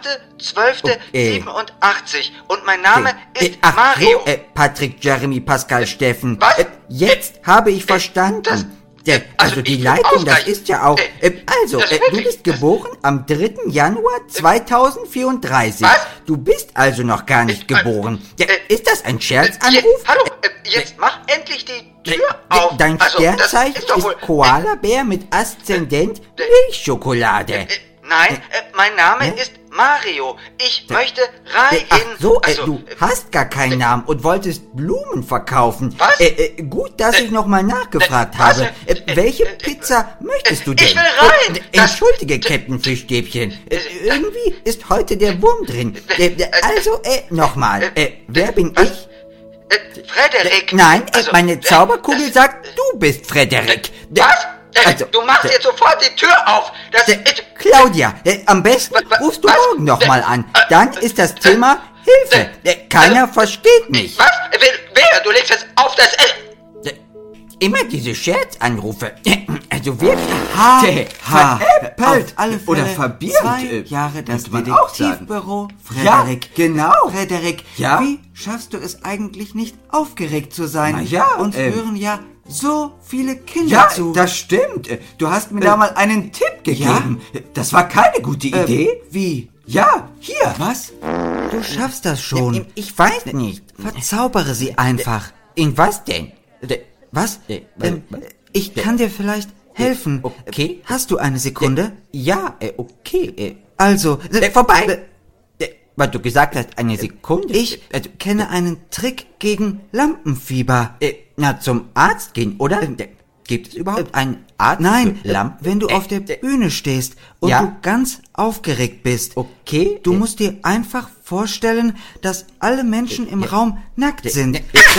Speaker 4: 8.12.87 und mein Name ist
Speaker 10: Ach,
Speaker 4: Mario.
Speaker 10: so, Patrick, Jeremy, Pascal, Steffen.
Speaker 4: Was?
Speaker 10: Jetzt habe ich verstanden. Also die Leitung, das ist ja auch... du bist geboren am 3. Januar 2034.
Speaker 4: Was?
Speaker 10: Du bist also noch gar nicht geboren. Ist das ein Scherzanruf?
Speaker 4: Hallo, jetzt mach endlich die Tür auf.
Speaker 10: Dein
Speaker 4: Also, das
Speaker 10: Sternzeichen
Speaker 4: ist doch wohl-
Speaker 10: ist Koalabär mit Aszendent Milchschokolade.
Speaker 4: Nein, mein Name ist Mario. Ich möchte rein.
Speaker 10: Ach so,
Speaker 4: Also,
Speaker 10: du hast gar keinen Namen und wolltest Blumen verkaufen.
Speaker 4: Was?
Speaker 10: Gut, dass ich nochmal nachgefragt
Speaker 4: was?
Speaker 10: habe. Welche Pizza möchtest du denn?
Speaker 4: Ich will rein.
Speaker 10: Entschuldige, Captain Fischstäbchen. Irgendwie ist heute der Wurm drin. Nochmal. Wer bin ich?
Speaker 4: Frederik.
Speaker 10: Nein,
Speaker 4: Also,
Speaker 10: meine Zauberkugel sagt, du bist Frederik.
Speaker 4: Was?
Speaker 10: Also,
Speaker 4: du machst jetzt sofort die Tür auf.
Speaker 10: Claudia, am besten rufst du morgen nochmal an. Dann ist das Thema Hilfe. Keiner versteht mich.
Speaker 4: Was? Wer? Du legst jetzt auf das...
Speaker 10: Immer diese Scherzanrufe. Also wirklich.
Speaker 1: Veräppelt. Auf alle Fälle
Speaker 2: Oder verbirgt,
Speaker 1: 2 Jahre das
Speaker 2: könnte man auch sagen.
Speaker 1: Detektivbüro Frederik.
Speaker 2: Ja, genau.
Speaker 1: Frederik,
Speaker 2: Ja.
Speaker 1: wie schaffst du es eigentlich nicht aufgeregt zu sein?
Speaker 2: Na ja,
Speaker 1: Uns hören ja so viele Kinder
Speaker 2: Ja,
Speaker 1: zu.
Speaker 2: das stimmt. Du hast mir da mal einen Tipp gegeben. Das war keine gute Idee.
Speaker 1: Wie?
Speaker 2: Ja, hier.
Speaker 1: Was?
Speaker 10: Du schaffst das schon. Ich weiß nicht. Verzaubere sie einfach. In was denn? Was? Ich kann dir vielleicht helfen. Okay. Hast du eine Sekunde? Ja, okay. Also, vorbei. Was du gesagt hast, eine Sekunde? Ich kenne einen Trick gegen Lampenfieber. Zum Arzt gehen, oder? Gibt es überhaupt einen Arzt? Nein, wenn du auf der Bühne stehst und du ganz aufgeregt bist. Okay. Du musst dir einfach vorstellen, dass alle Menschen im Raum nackt sind.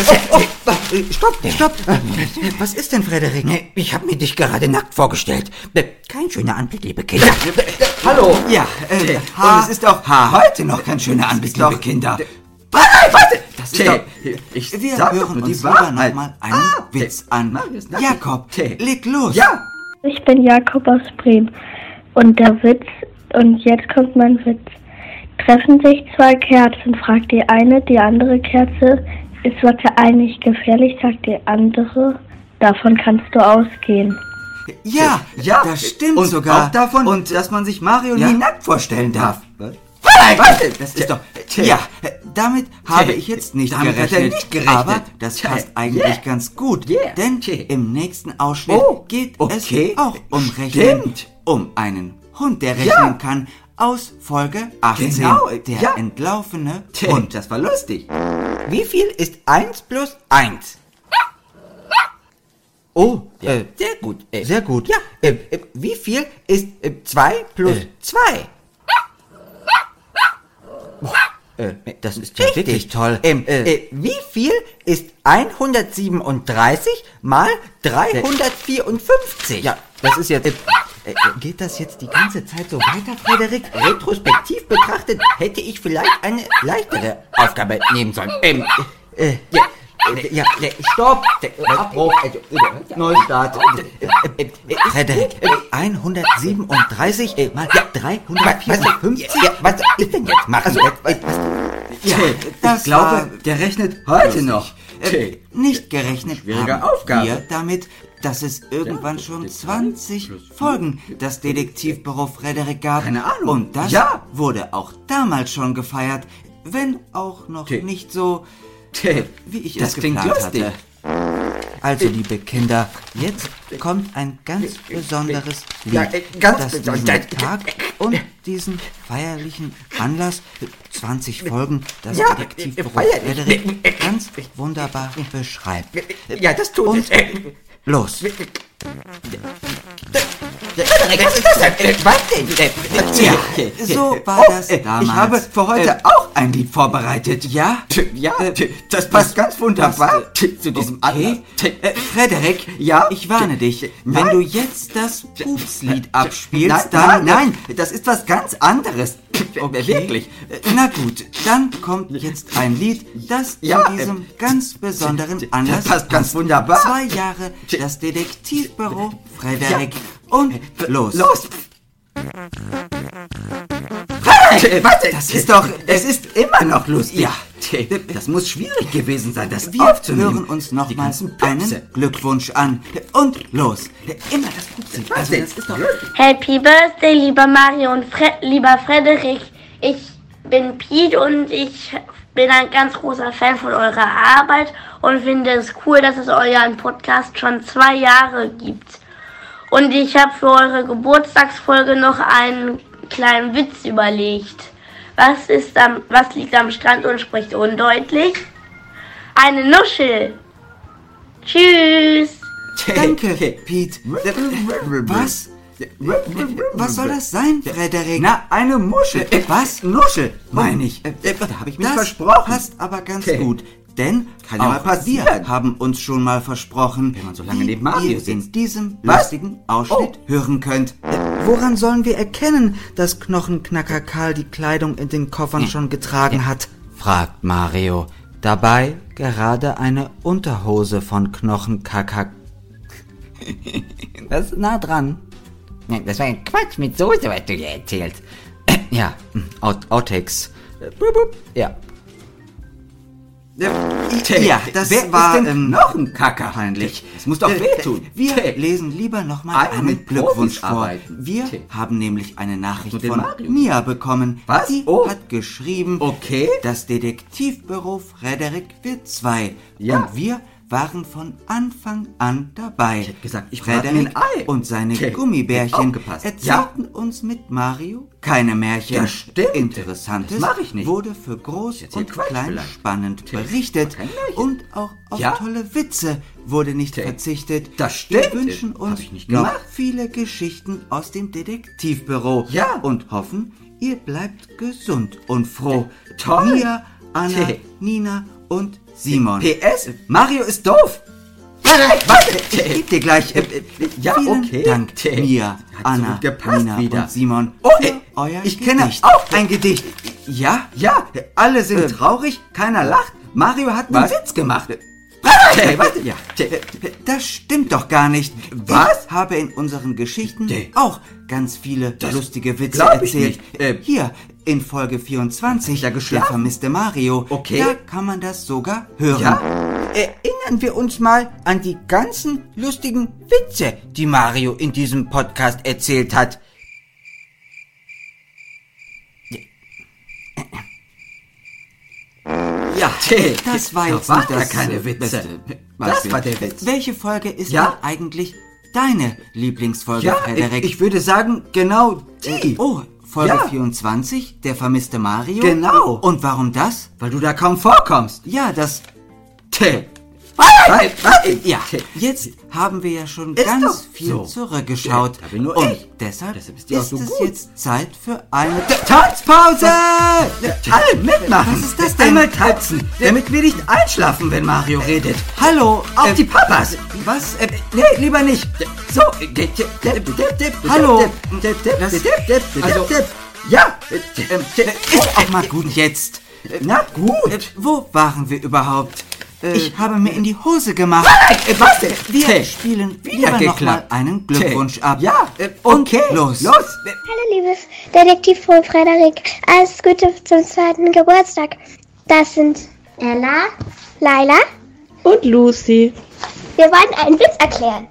Speaker 10: Stopp. Was ist denn, Frederik? Ich habe mir dich gerade nackt vorgestellt. Kein schöner Anblick, liebe Kinder.
Speaker 2: Hallo.
Speaker 1: Ja,
Speaker 2: und es ist auch heute noch kein schöner Anblick, liebe Kinder.
Speaker 1: Das ist doch... Wir hören uns lieber nochmal einen Witz an. Jakob, leg los.
Speaker 2: Ja.
Speaker 11: Ich bin Jakob aus Bremen. Und der Witz, und jetzt kommt mein Witz. Treffen sich 2 Kerzen, fragt die eine, die andere Kerze, ist Watte eigentlich gefährlich, sagt die andere, davon kannst du ausgehen.
Speaker 1: Ja, das stimmt
Speaker 2: und
Speaker 1: sogar.
Speaker 2: Auch davon,
Speaker 1: und
Speaker 2: dass man sich Mario
Speaker 1: Ja?
Speaker 2: nie nackt vorstellen darf.
Speaker 1: Das ist doch... Ja, damit habe ich jetzt nicht
Speaker 2: Damit hat er
Speaker 1: gerechnet.
Speaker 2: nicht gerechnet.
Speaker 1: Aber das passt eigentlich ganz gut. Denn im nächsten Ausschnitt geht es auch um Rechnen.
Speaker 2: Stimmt.
Speaker 1: Um einen Hund, der rechnen kann. Aus Folge 18.
Speaker 2: Genau,
Speaker 1: Der entlaufene Hund.
Speaker 2: Das war lustig.
Speaker 10: Wie viel ist 1 plus 1? Oh, sehr gut. Sehr gut. Ja, wie viel ist 2 plus 2? Das ist ja wirklich toll. Wie viel ist 137 mal 354? Ja, das ist jetzt... geht das jetzt die ganze Zeit so weiter, Frederik? Retrospektiv betrachtet hätte ich vielleicht eine leichtere Aufgabe nehmen sollen. Stopp! Abbruch! Neustart! Frederik, 137 mal 354? Was ist denn jetzt machen?
Speaker 1: Das
Speaker 2: ich glaube,
Speaker 1: war
Speaker 2: der rechnet heute noch.
Speaker 1: nicht gerechnet
Speaker 2: Schwierige
Speaker 1: haben
Speaker 2: Aufgabe.
Speaker 1: wir damit, dass es irgendwann schon 20 Folgen das Detektivbüro Frederik gab.
Speaker 2: Keine Ahnung.
Speaker 1: Und das
Speaker 2: Ja.
Speaker 1: wurde auch damals schon gefeiert, wenn auch noch nicht so, wie ich
Speaker 2: Das
Speaker 1: es
Speaker 2: klingt
Speaker 1: geplant
Speaker 2: lustig.
Speaker 1: hatte. Also, liebe Kinder, jetzt kommt ein ganz besonderes Lied, das diesen Tag und diesen feierlichen Anlass, 20 Folgen, das Detektivbüro Frederik ganz wunderbar beschreibt.
Speaker 10: Ja, das tut
Speaker 1: Und los. So war das damals.
Speaker 2: Ich habe für heute auch ein Lied vorbereitet.
Speaker 1: Ja?
Speaker 2: Ja, das passt ganz wunderbar zu diesem Anlass.
Speaker 1: Frederik,
Speaker 2: ja?
Speaker 1: Ich warne dich.
Speaker 2: Nein.
Speaker 1: Wenn du jetzt das Pupslied abspielst, dann...
Speaker 2: Nein, das ist was ganz anderes. Wirklich.
Speaker 1: Na gut, dann kommt jetzt ein Lied, das zu diesem ganz besonderen Anlass
Speaker 2: das passt ganz wunderbar.
Speaker 1: 2 Jahre das Detektivbüro Frederik und los.
Speaker 2: Das ist doch, es ist immer noch lustig. Ja, das muss schwierig gewesen sein, das
Speaker 1: Wir
Speaker 2: aufzunehmen.
Speaker 1: hören uns nochmals einen Glückwunsch an. Und los. Immer das Pupsen. Also das ist doch...
Speaker 11: Happy Birthday, lieber Mario und lieber Frederik. Ich bin Piet und ich bin ein ganz großer Fan von eurer Arbeit und finde es cool, dass es euren Podcast schon 2 Jahre gibt. Und ich habe für eure Geburtstagsfolge noch einen kleinen Witz überlegt. Was liegt am Strand und spricht undeutlich? Eine Nuschel. Tschüss.
Speaker 1: Danke, Piet. Was? Was soll das sein, Frederik?
Speaker 2: Na, eine Muschel.
Speaker 1: Was?
Speaker 2: Nuschel, meine ich. Da habe ich mich versprochen.
Speaker 1: Passt aber ganz gut. Denn
Speaker 2: kann ja mal passieren.
Speaker 1: Wir haben uns schon mal versprochen,
Speaker 2: wenn man so lange neben Mario
Speaker 1: ihr
Speaker 2: sitzt.
Speaker 1: in diesem lustigen Ausschnitt hören könnt. Woran sollen wir erkennen, dass Knochenknacker Karl die Kleidung in den Koffern schon getragen hat?
Speaker 10: fragt Mario, dabei gerade eine Unterhose von Knochenkacker... Das ist nah dran. Das war ein Quatsch mit Soße, was du hier erzählst. Ja, Outtakes. Ja.
Speaker 1: Ja, das war
Speaker 2: Knochenkacker.
Speaker 1: Peinlich.
Speaker 2: Das muss doch wehtun.
Speaker 1: Wir lesen lieber nochmal einen Glückwunsch vor. Wir haben nämlich eine Nachricht von Mia bekommen.
Speaker 2: Was?
Speaker 1: Sie hat geschrieben, das Detektivbüro Frederik wird 2.
Speaker 2: Ja.
Speaker 1: Und wir waren von Anfang an dabei.
Speaker 2: Ich hätte gesagt, ich
Speaker 1: Frederik
Speaker 2: ein Ei.
Speaker 1: und seine Gummibärchen erzählten uns mit Mario keine Märchen.
Speaker 2: Das stimmt.
Speaker 1: Interessantes
Speaker 2: Das mach ich nicht.
Speaker 1: wurde für groß und klein
Speaker 2: vielleicht.
Speaker 1: spannend berichtet. Und auch auf tolle Witze wurde nicht verzichtet.
Speaker 2: Das stimmt.
Speaker 1: Wir wünschen uns
Speaker 2: Hab ich nicht
Speaker 1: noch
Speaker 2: gemacht.
Speaker 1: viele Geschichten aus dem Detektivbüro.
Speaker 2: Ja.
Speaker 1: Und hoffen, ihr bleibt gesund und froh.
Speaker 2: Toll.
Speaker 1: Mia, Anna, Nina und Simon.
Speaker 2: PS, Mario ist doof.
Speaker 1: Warte, ich geb dir gleich. Vielen Dank, Mia,
Speaker 2: Hat
Speaker 1: Anna,
Speaker 2: so gut gepasst
Speaker 1: Nina
Speaker 2: wieder.
Speaker 1: und Simon.
Speaker 2: Oh,
Speaker 1: für euer
Speaker 2: ich kenne
Speaker 1: Gedicht.
Speaker 2: auch ein Gedicht.
Speaker 1: Ja?
Speaker 2: Ja, alle sind traurig, keiner lacht. Mario hat einen Witz gemacht.
Speaker 1: Warte, das stimmt doch gar nicht.
Speaker 2: Was?
Speaker 1: Ich habe in unseren Geschichten auch ganz viele lustige Witze
Speaker 2: glaub ich
Speaker 1: erzählt.
Speaker 2: nicht.
Speaker 1: Hier in Folge 24, der vermisste Mario. Da kann man das sogar hören.
Speaker 2: Ja?
Speaker 1: Erinnern wir uns mal an die ganzen lustigen Witze, die Mario in diesem Podcast erzählt hat.
Speaker 2: Ja,
Speaker 1: das war jetzt
Speaker 2: da
Speaker 1: nicht
Speaker 2: waren
Speaker 1: das
Speaker 2: keine Witze.
Speaker 1: Beste,
Speaker 2: Das war der Witz.
Speaker 1: Welche Folge ist
Speaker 2: Ja?
Speaker 1: denn eigentlich deine Lieblingsfolge,
Speaker 2: Ja,
Speaker 1: Frederik?
Speaker 2: ich würde sagen, genau die.
Speaker 1: Oh, Folge
Speaker 2: Ja.
Speaker 1: 24, der vermisste Mario?
Speaker 2: Genau.
Speaker 1: Und warum das?
Speaker 2: Weil du da kaum vorkommst.
Speaker 1: Ja, das... Ja, jetzt haben wir ja schon
Speaker 2: Ist
Speaker 1: ganz
Speaker 2: doch
Speaker 1: viel
Speaker 2: so.
Speaker 1: zurückgeschaut.
Speaker 2: Da bin nur
Speaker 1: und
Speaker 2: ich.
Speaker 1: deshalb
Speaker 2: ist die auch
Speaker 1: ist
Speaker 2: so
Speaker 1: es
Speaker 2: gut.
Speaker 1: jetzt Zeit für eine...
Speaker 2: Tanzpause! Alle mitmachen.
Speaker 1: Was ist das denn?
Speaker 2: Einmal tanzen, damit wir nicht einschlafen, wenn Mario redet.
Speaker 1: Hallo,
Speaker 2: Auf die Papas.
Speaker 1: was?
Speaker 2: Nee, lieber nicht. So.
Speaker 1: Hallo.
Speaker 2: Also, ja.
Speaker 1: Ist auch mal gut jetzt.
Speaker 2: Na gut.
Speaker 1: Wo waren wir überhaupt? Ich habe mir in die Hose gemacht.
Speaker 2: Was denn?
Speaker 1: Wir spielen wieder noch mal
Speaker 2: geklappt.
Speaker 1: einen Glückwunsch ab.
Speaker 2: Ja,
Speaker 1: Und
Speaker 2: okay.
Speaker 1: los.
Speaker 6: Hallo liebes Detektivbüro Frederik, alles Gute zum 2. Geburtstag. Das sind Ella, Laila
Speaker 11: Und Lucy.
Speaker 6: Wir wollen einen Witz erklären.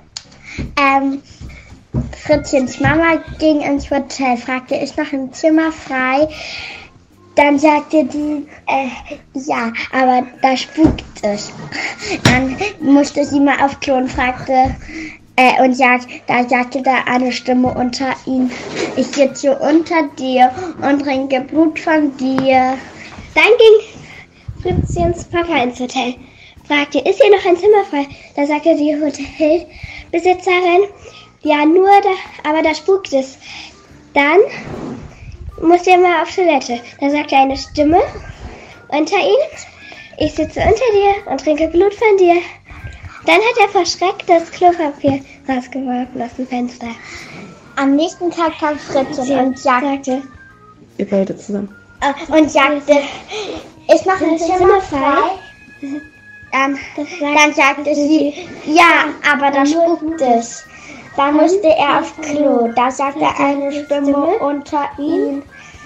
Speaker 6: Fritzchens Mama ging ins Hotel, fragte, ist noch ein Zimmer frei? Dann sagte die, ja, aber da spukt es. Dann musste sie mal auf Klo und fragte, da sagte da eine Stimme unter ihm, ich sitze unter dir und trinke Blut von dir. Dann ging Fritzchens Papa ins Hotel, fragte, ist hier noch ein Zimmer frei? Da sagte die Hotelbesitzerin, Ja, aber da spukt es. Dann muss er mal auf Toilette. Da sagt eine Stimme unter ihm, ich sitze unter dir und trinke Blut von dir. Dann hat er verschreckt das Klopapier rausgeworfen aus dem Fenster. Am nächsten Tag kam Fritzchen und jagte.
Speaker 7: Ihr beide zusammen.
Speaker 6: Ist noch ein Zimmer frei? Dann sagte sie, ja, aber da spukt es. Dann musste er aufs Klo. Da sagte eine Stimme unter ihm,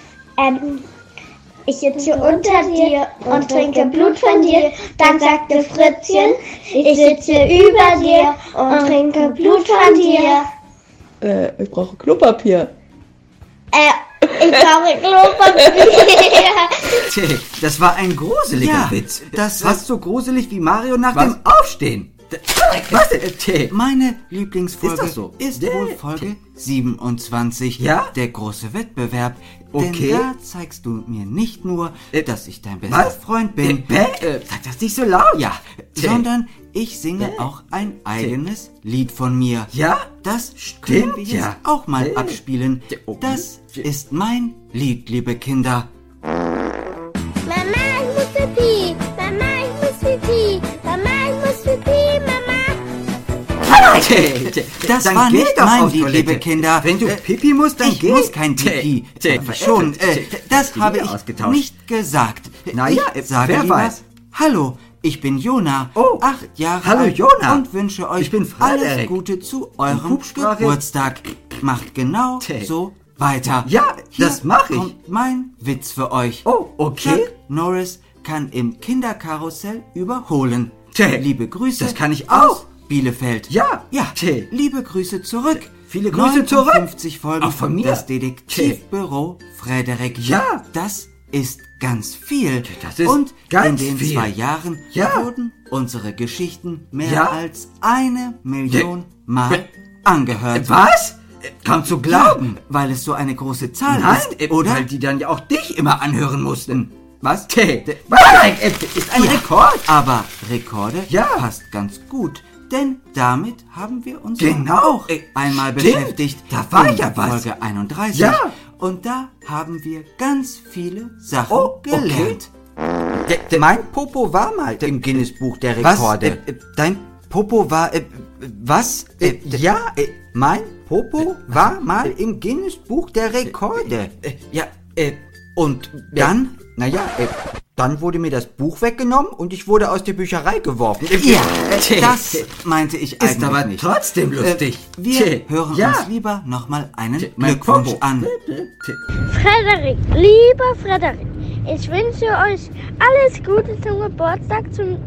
Speaker 6: ich sitze unter dir und trinke Blut von dir. Dann sagte Fritzchen, ich sitze über dir und trinke Blut von dir.
Speaker 7: Ich brauche Klopapier.
Speaker 6: Ich brauche Klopapier.
Speaker 2: Tja, das war ein gruseliger Witz.
Speaker 1: Das
Speaker 2: fast so gruselig wie Mario nach dem Aufstehen. Was denn?
Speaker 1: Meine Lieblingsfolge
Speaker 2: Ist das so?
Speaker 1: ist wohl Folge 27.
Speaker 2: Ja?
Speaker 1: Der große Wettbewerb.
Speaker 2: Okay.
Speaker 1: Denn da zeigst du mir nicht nur, dass ich dein bester Freund bin.
Speaker 2: Sag das nicht so laut.
Speaker 1: Ja, sondern ich singe auch ein eigenes Lied von mir.
Speaker 2: Ja?
Speaker 1: Das können wir jetzt
Speaker 2: ja.
Speaker 1: auch mal abspielen. Das ist mein Lied, liebe Kinder.
Speaker 6: Mama, ich muss pipi. Mama, ich muss pipi. Mama, ich muss pipi, Mama.
Speaker 1: Das
Speaker 2: Dann
Speaker 1: war
Speaker 2: geh
Speaker 1: nicht
Speaker 2: doch
Speaker 1: mein
Speaker 2: auf
Speaker 1: Lied,
Speaker 2: Toilette.
Speaker 1: liebe Kinder.
Speaker 2: Wenn du Pipi musst, dann
Speaker 1: ich
Speaker 2: geh.
Speaker 1: muss kein Pipi. Schon, das habe ich
Speaker 2: ausgetauscht.
Speaker 1: nicht gesagt.
Speaker 2: Naja,
Speaker 1: ich sage
Speaker 2: wer
Speaker 1: lieber,
Speaker 2: weiß.
Speaker 1: Hallo, ich bin Jona, 8 Jahre
Speaker 2: hallo,
Speaker 1: alt
Speaker 2: Jona.
Speaker 1: und wünsche euch
Speaker 2: Ich bin Frederik.
Speaker 1: alles Gute zu eurem
Speaker 2: Pupsprache.
Speaker 1: Geburtstag. Macht genau so weiter.
Speaker 2: Ja,
Speaker 1: Hier
Speaker 2: das mach ich.
Speaker 1: kommt mein Witz für euch.
Speaker 2: Oh, okay.
Speaker 1: Chuck Norris kann im Kinderkarussell überholen. Liebe Grüße.
Speaker 2: Das kann ich
Speaker 1: aus
Speaker 2: auch.
Speaker 1: Bielefeld.
Speaker 2: Ja.
Speaker 1: Liebe Grüße zurück.
Speaker 2: Viele Grüße zurück.
Speaker 1: 59 Folgen
Speaker 2: Auch von mir.
Speaker 1: Das Detektivbüro Frederik.
Speaker 2: Ja.
Speaker 1: Das ist ganz viel.
Speaker 2: Das ist
Speaker 1: und
Speaker 2: ganz
Speaker 1: in den
Speaker 2: viel.
Speaker 1: 2 Jahren
Speaker 2: Ja.
Speaker 1: wurden unsere Geschichten mehr
Speaker 2: Ja.
Speaker 1: als 1 Million Mal angehört.
Speaker 2: Was? Kaum zu glauben.
Speaker 1: Ja, weil es so eine große Zahl
Speaker 2: Nein,
Speaker 1: ist, oder?
Speaker 2: weil die dann ja auch dich immer anhören mussten. Was?
Speaker 1: Was?
Speaker 2: Ist ein Rekord.
Speaker 1: Aber Rekorde
Speaker 2: Ja.
Speaker 1: passt ganz gut, denn damit haben wir uns
Speaker 2: Genau.
Speaker 1: auch einmal
Speaker 2: Stimmt.
Speaker 1: beschäftigt.
Speaker 2: Da war
Speaker 1: in
Speaker 2: ja was.
Speaker 1: Folge 31.
Speaker 2: Ja.
Speaker 1: Und da haben wir ganz viele Sachen
Speaker 2: okay.
Speaker 1: gelernt.
Speaker 10: Mein Popo war mal im Guinness-Buch der
Speaker 2: Was?
Speaker 10: Rekorde.
Speaker 1: Dein Popo war, was?
Speaker 10: Mein Popo war mal im Guinness-Buch der Rekorde. Und dann, dann wurde mir das Buch weggenommen und ich wurde aus der Bücherei geworfen.
Speaker 1: Ja, das meinte ich eigentlich
Speaker 2: Ist aber
Speaker 1: nicht.
Speaker 2: trotzdem lustig.
Speaker 1: Wir hören uns lieber nochmal einen Glückwunsch an.
Speaker 5: Frederik, lieber Frederik, ich wünsche euch alles Gute zum Geburtstag, zum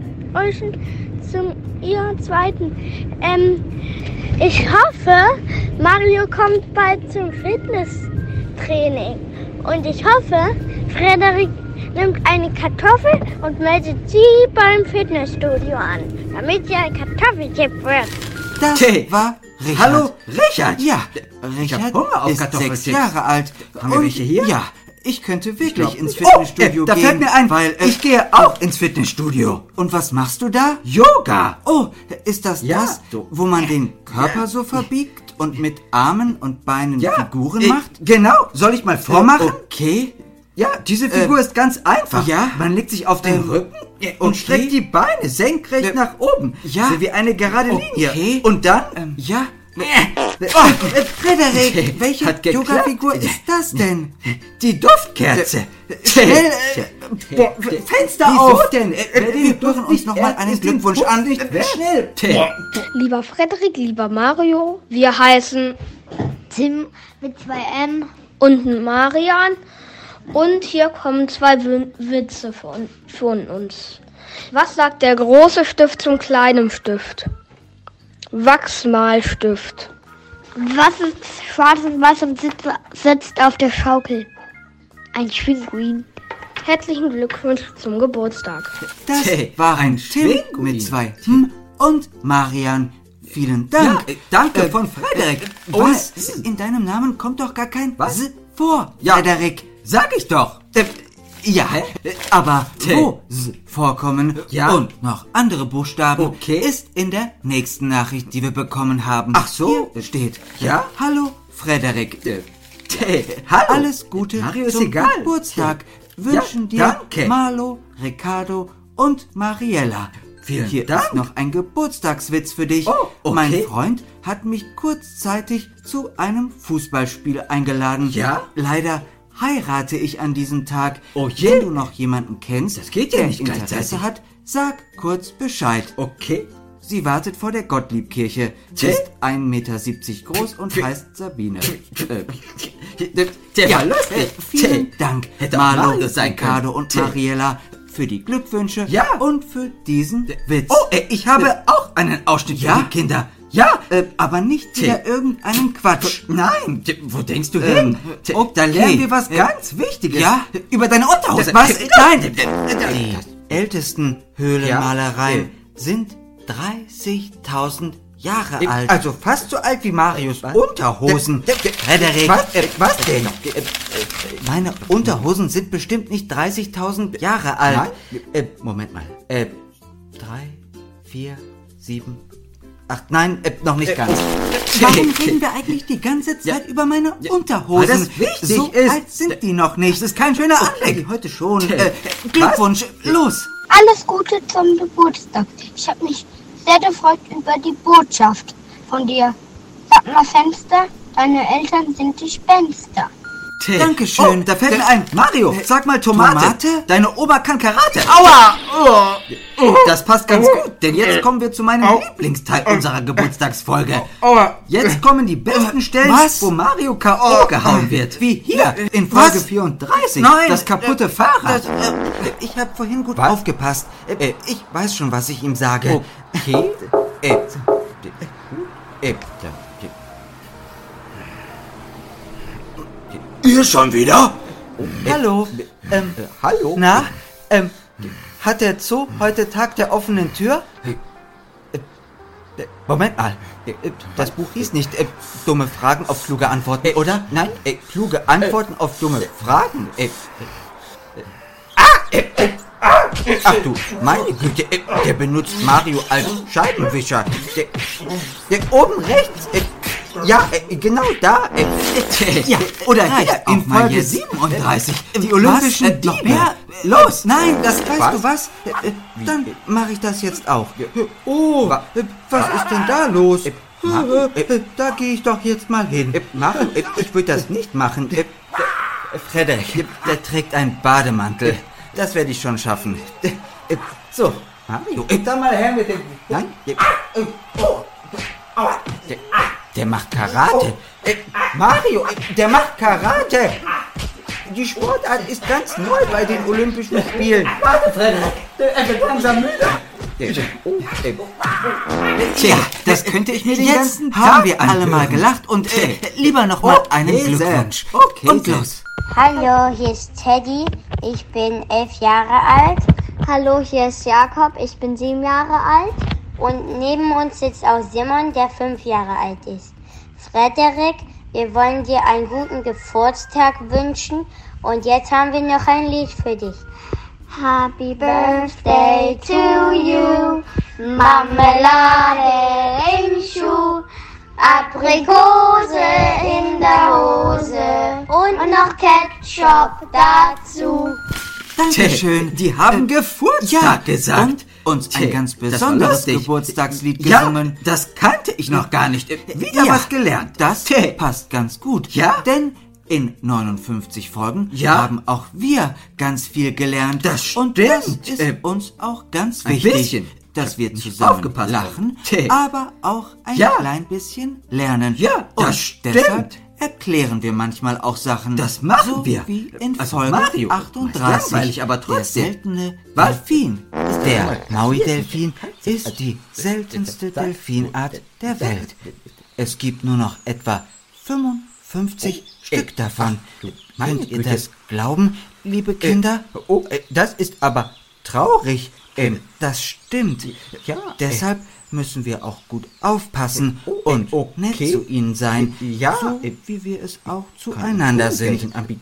Speaker 5: Ihren zweiten. Ich hoffe, Mario kommt bald zum Fitnesstraining. Und ich hoffe, Frederik nimmt eine Kartoffel und meldet sie beim Fitnessstudio an, damit sie ein Kartoffelchip wird.
Speaker 1: Das war Richard.
Speaker 2: Hallo, Richard.
Speaker 1: Ja,
Speaker 2: Ich hab
Speaker 1: Richard
Speaker 2: Hunger auf
Speaker 1: ist
Speaker 2: Kartoffelchips.
Speaker 1: 6 Jahre alt.
Speaker 2: Haben wir welche hier?
Speaker 1: Ja, ich könnte wirklich
Speaker 2: glaub-
Speaker 1: ins Fitnessstudio
Speaker 2: da
Speaker 1: gehen.
Speaker 2: fällt mir ein,
Speaker 1: weil
Speaker 2: ich gehe auch ins Fitnessstudio.
Speaker 1: Und was machst du da?
Speaker 2: Yoga.
Speaker 1: Oh, ist das
Speaker 2: Ja,
Speaker 1: das,
Speaker 2: so.
Speaker 1: wo man den Körper so verbiegt und mit Armen und Beinen Figuren macht?
Speaker 2: Genau. Soll ich mal vormachen?
Speaker 1: Okay.
Speaker 2: Ja, diese Figur ist ganz einfach.
Speaker 1: ja?
Speaker 2: Man legt sich auf den Rücken und
Speaker 1: okay.
Speaker 2: streckt die Beine senkrecht nach oben.
Speaker 1: Ja.
Speaker 2: So wie eine gerade Linie.
Speaker 1: Okay.
Speaker 2: Und dann...
Speaker 1: Ja. Frederik, welche
Speaker 2: Hat geklappt.
Speaker 1: Yoga-Figur ist das denn?
Speaker 2: Die Duftkerze.
Speaker 1: Schnell,
Speaker 2: Fenster
Speaker 1: wieso
Speaker 2: auf.
Speaker 1: denn? Wir hören uns nochmal einen Glückwunsch an.
Speaker 2: Schnell.
Speaker 9: Lieber Frederik, lieber Mario, wir heißen Tim mit 2 M und Marian. Und hier kommen 2 Witze von uns. Was sagt der große Stift zum kleinen Stift? Wachsmalstift.
Speaker 6: Was ist schwarz und weiß und sitzt auf der Schaukel? Ein Pinguin.
Speaker 9: Herzlichen Glückwunsch zum Geburtstag.
Speaker 1: Das
Speaker 2: Hey,
Speaker 1: waren
Speaker 2: ein
Speaker 1: Tim
Speaker 2: Pinguin.
Speaker 1: mit 2 und Marian. Vielen Dank.
Speaker 2: Danke von Frederik.
Speaker 1: Was? In deinem Namen kommt doch gar kein
Speaker 2: Was?
Speaker 1: S vor,
Speaker 2: Ja.
Speaker 1: Frederik.
Speaker 2: Sag ich doch.
Speaker 1: Ja, aber wo vorkommen und noch andere Buchstaben ist in der nächsten Nachricht, die wir bekommen haben.
Speaker 2: Ach so.
Speaker 1: Hier steht,
Speaker 2: Hallo,
Speaker 1: Frederik.
Speaker 2: Hallo.
Speaker 1: Alles Gute
Speaker 2: Mario ist
Speaker 1: zum
Speaker 2: egal.
Speaker 1: Geburtstag wünschen dir
Speaker 2: danke.
Speaker 1: Marlo, Ricardo und Mariella. Hier
Speaker 2: Dank.
Speaker 1: ist noch ein Geburtstagswitz für dich.
Speaker 2: Oh, okay.
Speaker 1: Mein Freund hat mich kurzzeitig zu einem Fußballspiel eingeladen.
Speaker 2: Ja?
Speaker 1: Leider heirate ich an diesem Tag.
Speaker 2: Oh je.
Speaker 1: Wenn du noch jemanden kennst,
Speaker 2: Das geht ja
Speaker 1: der
Speaker 2: nicht
Speaker 1: Interesse
Speaker 2: gleichzeitig.
Speaker 1: hat, sag kurz Bescheid.
Speaker 2: Okay.
Speaker 1: Sie wartet vor der Gottliebkirche, ist 1,70 Meter groß und heißt Sabine.
Speaker 2: Der war lustig.
Speaker 1: Vielen Dank,
Speaker 2: Hätte auch
Speaker 1: Marlo,
Speaker 2: Mario sein
Speaker 1: Ricardo
Speaker 2: können.
Speaker 1: und Mariella, für die Glückwünsche
Speaker 2: Ja.
Speaker 1: und für diesen Witz.
Speaker 2: Oh, ich habe auch einen Ausschnitt für die Kinder. Ja,
Speaker 1: aber nicht wieder irgendeinen Quatsch.
Speaker 2: Nein, wo denkst du hin? Da lernen wir was ganz Wichtiges.
Speaker 1: Ja?
Speaker 2: Über deine Unterhose.
Speaker 1: Was?
Speaker 2: Nein.
Speaker 1: Die ältesten Höhlenmalereien sind 30.000 Jahre alt.
Speaker 2: Also fast so alt wie Marius Unterhosen.
Speaker 1: Frederik,
Speaker 2: Was denn?
Speaker 1: meine Unterhosen sind bestimmt nicht 30.000 Jahre alt. Moment mal. 3, 4, 7, 8, nein, noch nicht ganz. Warum reden wir eigentlich die ganze Zeit über meine Unterhosen?
Speaker 2: Weil das wichtig
Speaker 1: so
Speaker 2: ist.
Speaker 1: alt sind die noch nicht.
Speaker 2: Das ist kein schöner Anblick.
Speaker 1: Heute schon. Glückwunsch, los.
Speaker 5: Alles Gute zum Geburtstag. Ich habe mich sehr gefreut über die Botschaft von dir. Sag mal, Fenster, deine Eltern sind Gespenster.
Speaker 1: Dankeschön.
Speaker 2: Oh, da fällt mir ein. Mario, sag mal Tomate.
Speaker 1: Tomate?
Speaker 2: Deine Oma kann Karate. Aua! Das passt ganz gut, denn jetzt kommen wir zu meinem Lieblingsteil unserer Geburtstagsfolge. Jetzt kommen die besten Stellen, wo Mario K.O. gehauen wird.
Speaker 1: Wie hier
Speaker 2: in Folge 34.
Speaker 1: Nein,
Speaker 2: das kaputte Fahrrad.
Speaker 1: Ich habe vorhin gut aufgepasst. Ich weiß schon, was ich ihm sage.
Speaker 2: Okay.
Speaker 1: Ihr schon wieder? Hallo.
Speaker 2: Hallo?
Speaker 1: Na, hat der Zoo heute Tag der offenen Tür? Moment mal. Das Buch hieß nicht dumme Fragen auf kluge Antworten, oder?
Speaker 2: Nein.
Speaker 1: Kluge Antworten auf dumme Fragen. Ach du, meine Güte, der benutzt Mario als Scheibenwischer. Der oben rechts. Genau da.
Speaker 2: Ja, oder hier in Folge 37. Die Olympischen Diebe.
Speaker 1: Los, nein, das weißt du was? Dann mache ich das jetzt auch. Oh, was ist denn da los? Da gehe ich doch jetzt mal hin. Ich würde das nicht machen. Frederik, der trägt einen Bademantel. Das werde ich schon schaffen. So, Mario,
Speaker 2: Dann mal her mit dem...
Speaker 1: nein. Der macht Karate. Mario, der macht Karate. Die Sportart ist ganz neu bei den Olympischen Spielen.
Speaker 2: Warte, Frederik, er wird langsam müde.
Speaker 1: Tja, das könnte ich mir den ganzen Tag haben wir alle
Speaker 2: anhören.
Speaker 1: mal gelacht und lieber noch mal einen
Speaker 2: Okay,
Speaker 1: Glückwunsch.
Speaker 2: Okay,
Speaker 1: und los.
Speaker 12: Hallo, hier ist Teddy. Ich bin 11 Jahre alt. Hallo, hier ist Jakob. Ich bin 7 Jahre alt. Und neben uns sitzt auch Simon, der 5 Jahre alt ist. Frederik, wir wollen dir einen guten Geburtstag wünschen. Und jetzt haben wir noch ein Lied für dich. Happy Birthday to you. Marmelade im Schuh. Aprikose in der Hose. Und noch Ketchup dazu.
Speaker 1: Dankeschön.
Speaker 2: Die haben Geburtstag gesagt.
Speaker 1: Und uns ein ganz
Speaker 2: das war
Speaker 1: besonderes
Speaker 2: lustig.
Speaker 1: Geburtstagslied
Speaker 2: Ja,
Speaker 1: gesungen.
Speaker 2: das kannte ich noch gar nicht. Wieder
Speaker 1: Ja,
Speaker 2: was gelernt.
Speaker 1: Das passt ganz gut.
Speaker 2: Ja?
Speaker 1: Denn in 59 Folgen
Speaker 2: Ja?
Speaker 1: haben auch wir ganz viel gelernt.
Speaker 2: Das
Speaker 1: Und das
Speaker 2: stimmt.
Speaker 1: ist uns auch ganz
Speaker 2: ein
Speaker 1: wichtig.
Speaker 2: bisschen.
Speaker 1: Dass wir
Speaker 2: Nicht
Speaker 1: zusammen
Speaker 2: aufgepasst.
Speaker 1: lachen,
Speaker 2: Tja.
Speaker 1: aber auch ein
Speaker 2: Ja.
Speaker 1: klein bisschen lernen.
Speaker 2: Ja,
Speaker 1: und
Speaker 2: das stimmt.
Speaker 1: deshalb erklären wir manchmal auch Sachen.
Speaker 2: Das machen
Speaker 1: so
Speaker 2: wir.
Speaker 1: Wie in
Speaker 2: Also
Speaker 1: Folge
Speaker 2: Mario,
Speaker 1: 38.
Speaker 2: langweilig, aber
Speaker 1: Der
Speaker 2: trotzdem.
Speaker 1: seltene
Speaker 2: Was?
Speaker 1: Delfin. Der Maui-Delfin ist die seltenste Delfinart der Welt. Es gibt nur noch etwa 55 Stück davon. Könnt ihr
Speaker 2: Güte.
Speaker 1: das glauben, liebe Kinder?
Speaker 2: Das ist aber traurig.
Speaker 1: Das stimmt.
Speaker 2: Ja,
Speaker 1: Deshalb müssen wir auch gut aufpassen und
Speaker 2: okay.
Speaker 1: nett zu ihnen sein.
Speaker 2: Ja.
Speaker 1: So wie wir es auch zueinander sind.
Speaker 2: Anbieten.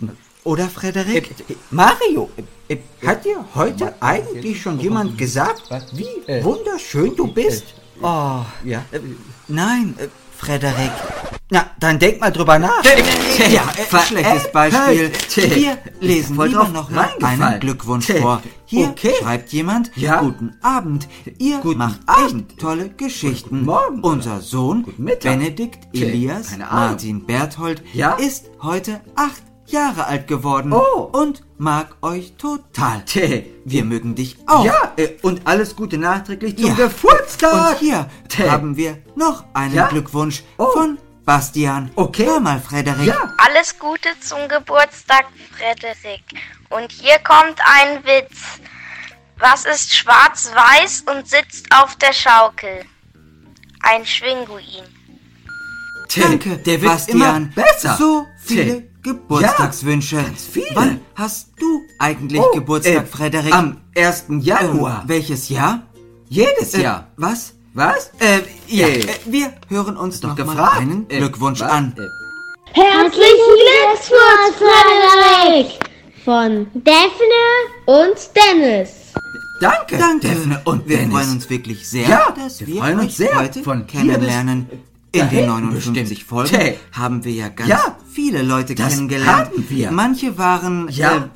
Speaker 2: oder Frederik? Mario, hat dir heute eigentlich schon jemand gesagt, wie wunderschön du bist? Oh, ja. Nein, Frederik. Na, dann denk mal drüber nach.
Speaker 1: Schlechtes Beispiel. Wir lesen lieber noch mal einen Glückwunsch vor. Hier schreibt jemand, guten Abend. Ihr macht echt tolle Geschichten.
Speaker 2: Morgen.
Speaker 1: Unser Sohn Benedikt Elias Martin Berthold ist heute 8 Jahre alt geworden und mag euch total. Wir mögen dich auch.
Speaker 2: Ja, und alles Gute nachträglich zum Geburtstag.
Speaker 1: Und hier haben wir noch einen Glückwunsch von Bastian. Hör mal, Frederik.
Speaker 2: Ja.
Speaker 12: Alles Gute zum Geburtstag, Frederik. Und hier kommt ein Witz. Was ist schwarz-weiß und sitzt auf der Schaukel? Ein Schwinguin.
Speaker 1: Danke,
Speaker 2: der wird
Speaker 1: Bastian.
Speaker 2: immer besser.
Speaker 1: So viele Geburtstagswünsche.
Speaker 2: Ganz viele.
Speaker 1: Wann hast du eigentlich Geburtstag, Frederik?
Speaker 2: Am 1. Januar.
Speaker 1: Welches Jahr?
Speaker 2: Jedes Jahr.
Speaker 1: Was?
Speaker 2: Was?
Speaker 1: Wir hören uns noch mal einen Glückwunsch an.
Speaker 9: Herzlichen Glückwunsch, Frederik! Von Daphne und Dennis.
Speaker 2: Danke, Daphne und
Speaker 1: Wir
Speaker 2: Dennis.
Speaker 1: freuen uns wirklich sehr, dass wir
Speaker 2: freuen uns
Speaker 1: euch
Speaker 2: sehr
Speaker 1: heute
Speaker 2: von
Speaker 1: kennenlernen. In den 59
Speaker 2: bestimmt.
Speaker 1: Folgen haben wir ja ganz viele Leute
Speaker 2: das
Speaker 1: kennengelernt.
Speaker 2: haben wir.
Speaker 1: Manche waren...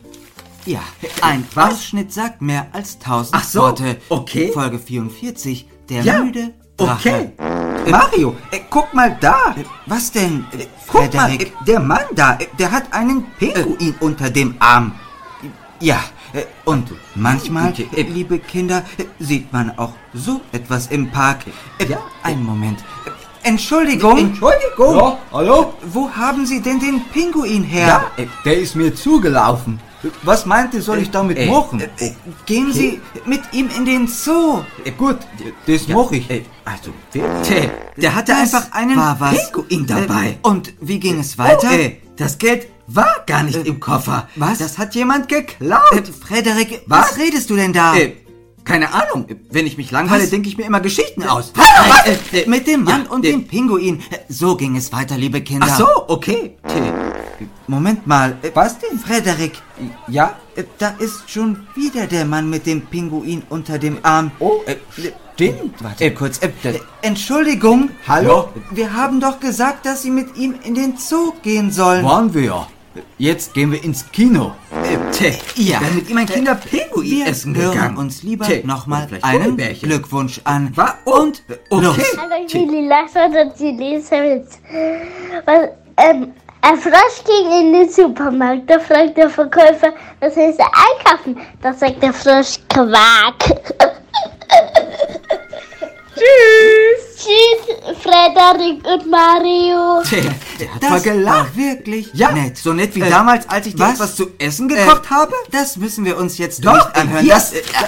Speaker 1: ein Ausschnitt sagt mehr als 1000 Worte. Folge 44, der müde Drache.
Speaker 2: Mario, guck mal da.
Speaker 1: Was denn,
Speaker 2: Guck mal,
Speaker 1: Frederik?
Speaker 2: der Mann da, der hat einen Pinguin unter dem Arm.
Speaker 1: Ja, und manchmal, liebe Kinder, sieht man auch so etwas im Park. Einen Moment. Entschuldigung.
Speaker 2: Ja, hallo?
Speaker 1: Wo haben Sie denn den Pinguin her?
Speaker 2: Ja, der ist mir zugelaufen. Was meint ihr, soll ich damit machen?
Speaker 1: Gehen Sie mit ihm in den Zoo.
Speaker 2: Gut, das mache ich.
Speaker 1: Also,
Speaker 2: der hatte einfach einen Pinguin dabei.
Speaker 1: Und wie ging es weiter?
Speaker 2: Das Geld war gar nicht im Koffer.
Speaker 1: Was?
Speaker 2: Das hat jemand geklaut.
Speaker 1: Frederik, was redest du denn da?
Speaker 2: Keine Ahnung. Wenn ich mich langweile, denke ich mir immer Geschichten aus.
Speaker 1: Mit dem Mann und dem Pinguin. So ging es weiter, liebe Kinder.
Speaker 2: Ach so, okay.
Speaker 1: Moment mal.
Speaker 2: Was denn?
Speaker 1: Frederik.
Speaker 2: Ja?
Speaker 1: Da ist schon wieder der Mann mit dem Pinguin unter dem Arm.
Speaker 2: Oh, stimmt.
Speaker 1: Warte kurz. Entschuldigung.
Speaker 2: Hallo?
Speaker 1: Wir haben doch gesagt, dass Sie mit ihm in den Zoo gehen sollen.
Speaker 2: Waren wir ja. Jetzt gehen wir ins Kino.
Speaker 1: Ja.
Speaker 2: Dann mit ihm ein Kinderpinguin essen
Speaker 1: hören
Speaker 2: gegangen.
Speaker 1: uns lieber nochmal
Speaker 2: vielleicht
Speaker 1: einen
Speaker 2: Gummibärchen.
Speaker 1: Glückwunsch an.
Speaker 2: Und
Speaker 1: los.
Speaker 5: Hallo, ich bin die Lasse und die Lesewitz. Ein Frosch ging in den Supermarkt. Da fragt der Verkäufer, was willst du einkaufen? Da sagt der Frosch, Quark. Tschüss. Tschüss, Frederik und Mario.
Speaker 2: Der hat mal gelacht.
Speaker 1: Wirklich
Speaker 2: nett. So nett wie damals, als ich dir etwas zu essen gekocht habe?
Speaker 1: Das müssen wir uns jetzt
Speaker 2: Doch,
Speaker 1: nicht anhören.
Speaker 2: hier.